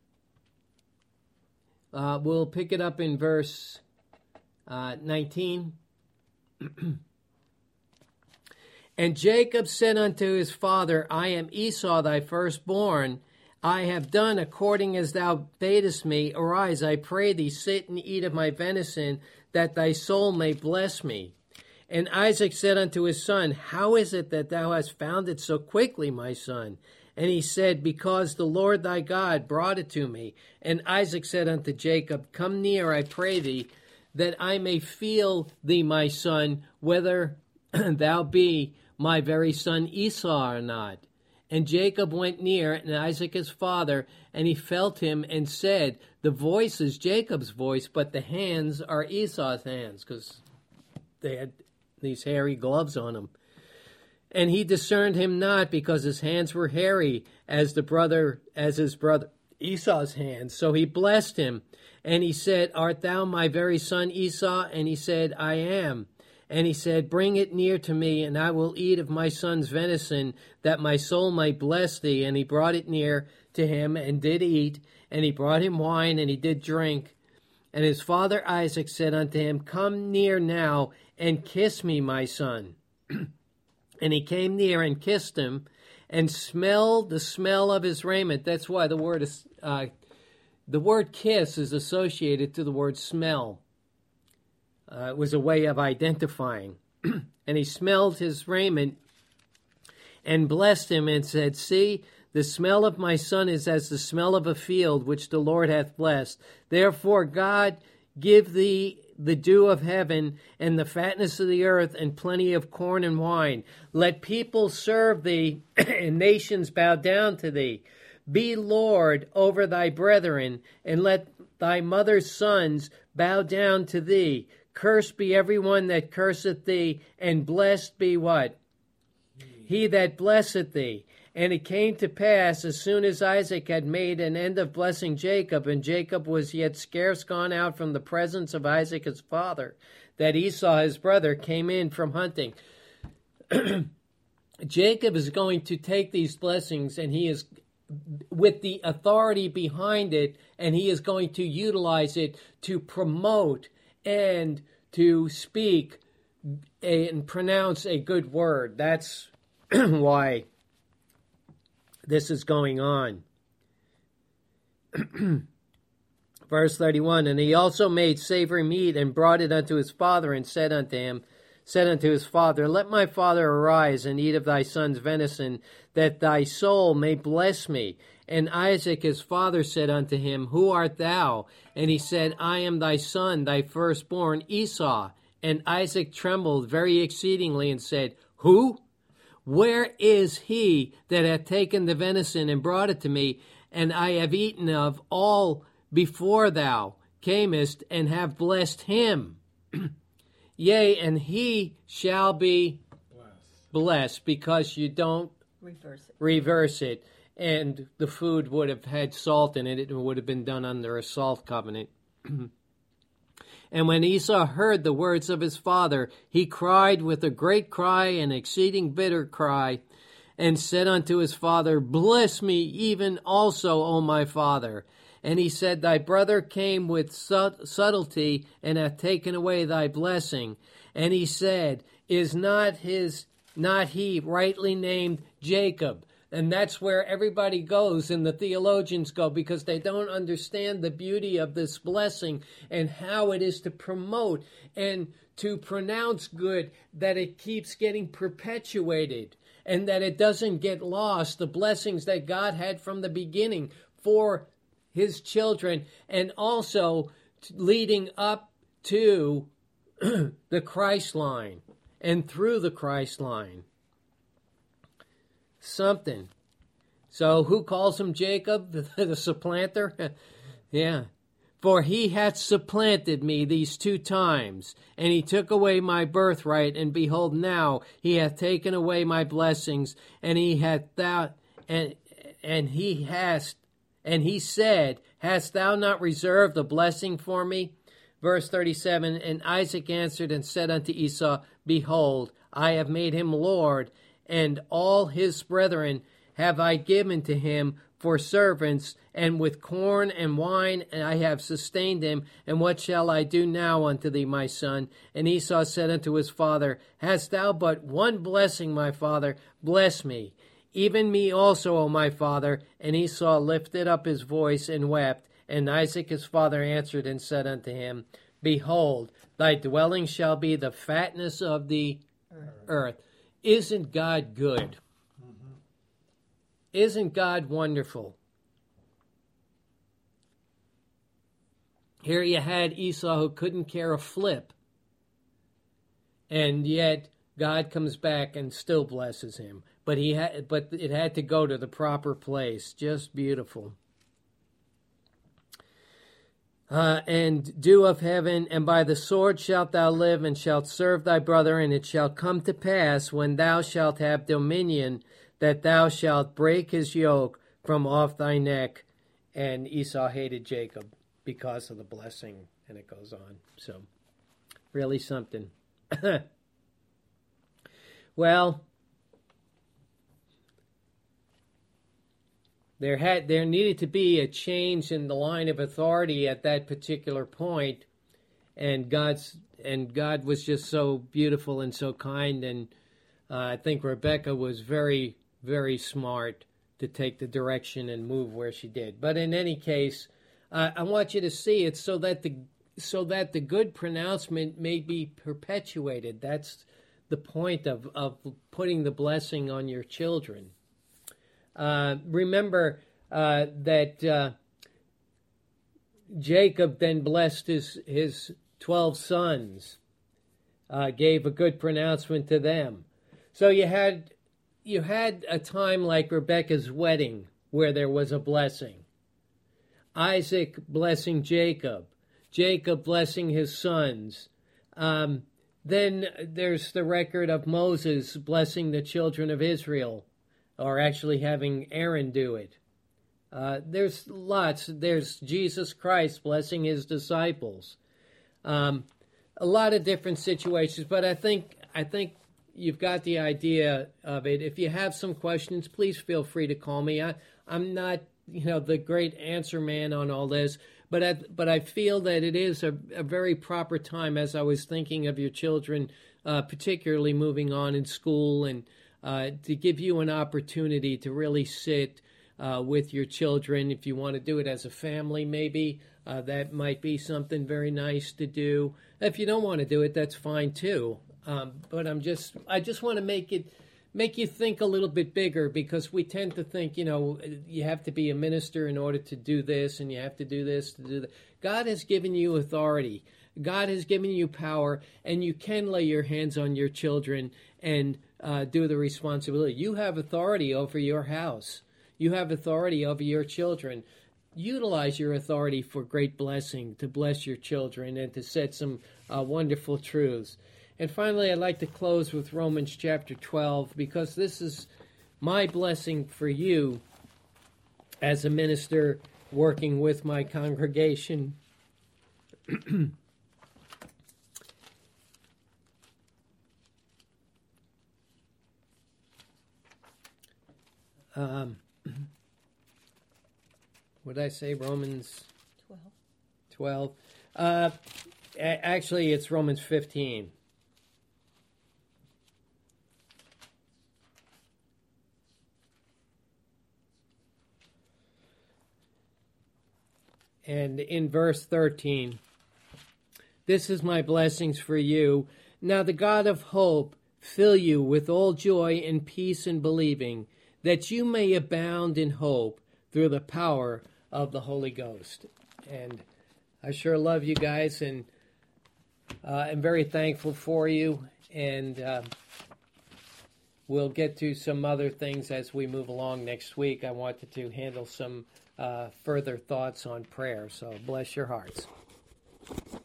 we'll pick it up in verse 19. And Jacob said unto his father, I am Esau thy firstborn. I have done according as thou badest me. Arise, I pray thee, sit and eat of my venison, that thy soul may bless me. And Isaac said unto his son, How is it that thou hast found it so quickly, my son? And he said, Because the Lord thy God brought it to me. And Isaac said unto Jacob, Come near, I pray thee, that I may feel thee, my son, whether thou be my very son Esau or not. And Jacob went near, and Isaac his father, and he felt him and said, The voice is Jacob's voice, but the hands are Esau's hands, because they had these hairy gloves on him. And he discerned him not, because his hands were hairy as his brother Esau's hands. So he blessed him, and he said, Art thou my very son Esau? And he said, I am. And he said, Bring it near to me, and I will eat of my son's venison, that my soul might bless thee. And he brought it near to him, and did eat. And he brought him wine, and he did drink. And his father Isaac said unto him, Come near now, and kiss me, my son. And he came near and kissed him, and smelled the smell of his raiment. That's why the word kiss is associated to the word smell. It was a way of identifying. And he smelled his raiment and blessed him and said, See, the smell of my son is as the smell of a field which the Lord hath blessed. Therefore God give thee the dew of heaven and the fatness of the earth and plenty of corn and wine. Let people serve thee and nations bow down to thee. Be Lord over thy brethren, and let thy mother's sons bow down to thee. Cursed be every one that curseth thee, and blessed be what? He that blesseth thee. And it came to pass, as soon as Isaac had made an end of blessing Jacob, and Jacob was yet scarce gone out from the presence of Isaac his father, that Esau his brother came in from hunting. Jacob is going to take these blessings, and he is with the authority behind it, and he is going to utilize it to promote and to speak and pronounce a good word. That's why this is going on. Verse 31, and he also made savory meat and brought it unto his father, and said unto his father, let my father arise and eat of thy son's venison, that thy soul may bless me. And Isaac his father said unto him, who art thou? And he said, I am thy son, thy firstborn, Esau. And Isaac trembled very exceedingly and said, who? Where is he that hath taken the venison and brought it to me? And I have eaten of all before thou camest, and have blessed him. Yea, and he shall be blessed, because you don't reverse it. And the food would have had salt in it. It would have been done under a salt covenant. And when Esau heard the words of his father, he cried with a great cry, an exceeding bitter cry, and said unto his father, bless me even also, O my father. And he said, thy brother came with subtlety, and hath taken away thy blessing. And he said, is not he rightly named Jacob? And that's where everybody goes, and the theologians go, because they don't understand the beauty of this blessing and how it is to promote and to pronounce good, that it keeps getting perpetuated and that it doesn't get lost. The blessings that God had from the beginning for his children, and also leading up to the Christ line and through the Christ line. Something. So who calls him Jacob, the supplanter? Yeah. For he hath supplanted me these 2 times, and he took away my birthright, and behold, now he hath taken away my blessings, and he said, hast thou not reserved a blessing for me? Verse 37, and Isaac answered and said unto Esau, behold, I have made him Lord, and all his brethren have I given to him for servants, and with corn and wine I have sustained him. And what shall I do now unto thee, my son? And Esau said unto his father, hast thou but one blessing, my father? Bless me, even me also, O my father. And Esau lifted up his voice and wept. And Isaac his father answered and said unto him, behold, thy dwelling shall be the fatness of the earth. Isn't God good? Mm-hmm. Isn't God wonderful? Here you had Esau, who couldn't care a flip, and yet God comes back and still blesses him. But it had to go to the proper place. Just beautiful. And dew of heaven, and by the sword shalt thou live, and shalt serve thy brother. And it shall come to pass, when thou shalt have dominion, that thou shalt break his yoke from off thy neck. And Esau hated Jacob because of the blessing, and it goes on. So, really something. Well, there needed to be a change in the line of authority at that particular point, and God was just so beautiful and so kind, and I think Rebecca was very, very smart to take the direction and move where she did. But in any case, I want you to see it so that the good pronouncement may be perpetuated. That's the point of putting the blessing on your children. Remember that Jacob then blessed his 12 sons, gave a good pronouncement to them. So you had a time like Rebekah's wedding where there was a blessing. Isaac blessing Jacob, Jacob blessing his sons. Then there's the record of Moses blessing the children of Israel, or actually having Aaron do it. There's lots. There's Jesus Christ blessing his disciples. A lot of different situations, but I think you've got the idea of it. If you have some questions, please feel free to call me. I'm not, the great answer man on all this, but I feel that it is a very proper time, as I was thinking of your children, particularly moving on in school, and to give you an opportunity to really sit with your children. If you want to do it as a family, maybe that might be something very nice to do. If you don't want to do it, that's fine too. But I just want to make you think a little bit bigger, because we tend to think, you have to be a minister in order to do this, and you have to do this to do that. God has given you authority. God has given you power, and you can lay your hands on your children and do the responsibility. You have authority over your house. You have authority over your children. Utilize your authority for great blessing, to bless your children and to set some wonderful truths. And finally, I'd like to close with Romans chapter 12, because this is my blessing for you as a minister working with my congregation. What did I say? Romans 12. Actually, it's Romans 15. And in verse 13, this is my blessings for you. Now the God of hope fill you with all joy and peace in believing, that you may abound in hope through the power of the Holy Ghost. And I sure love you guys, and I'm very thankful for you. And we'll get to some other things as we move along next week. I wanted to handle some further thoughts on prayer. So bless your hearts.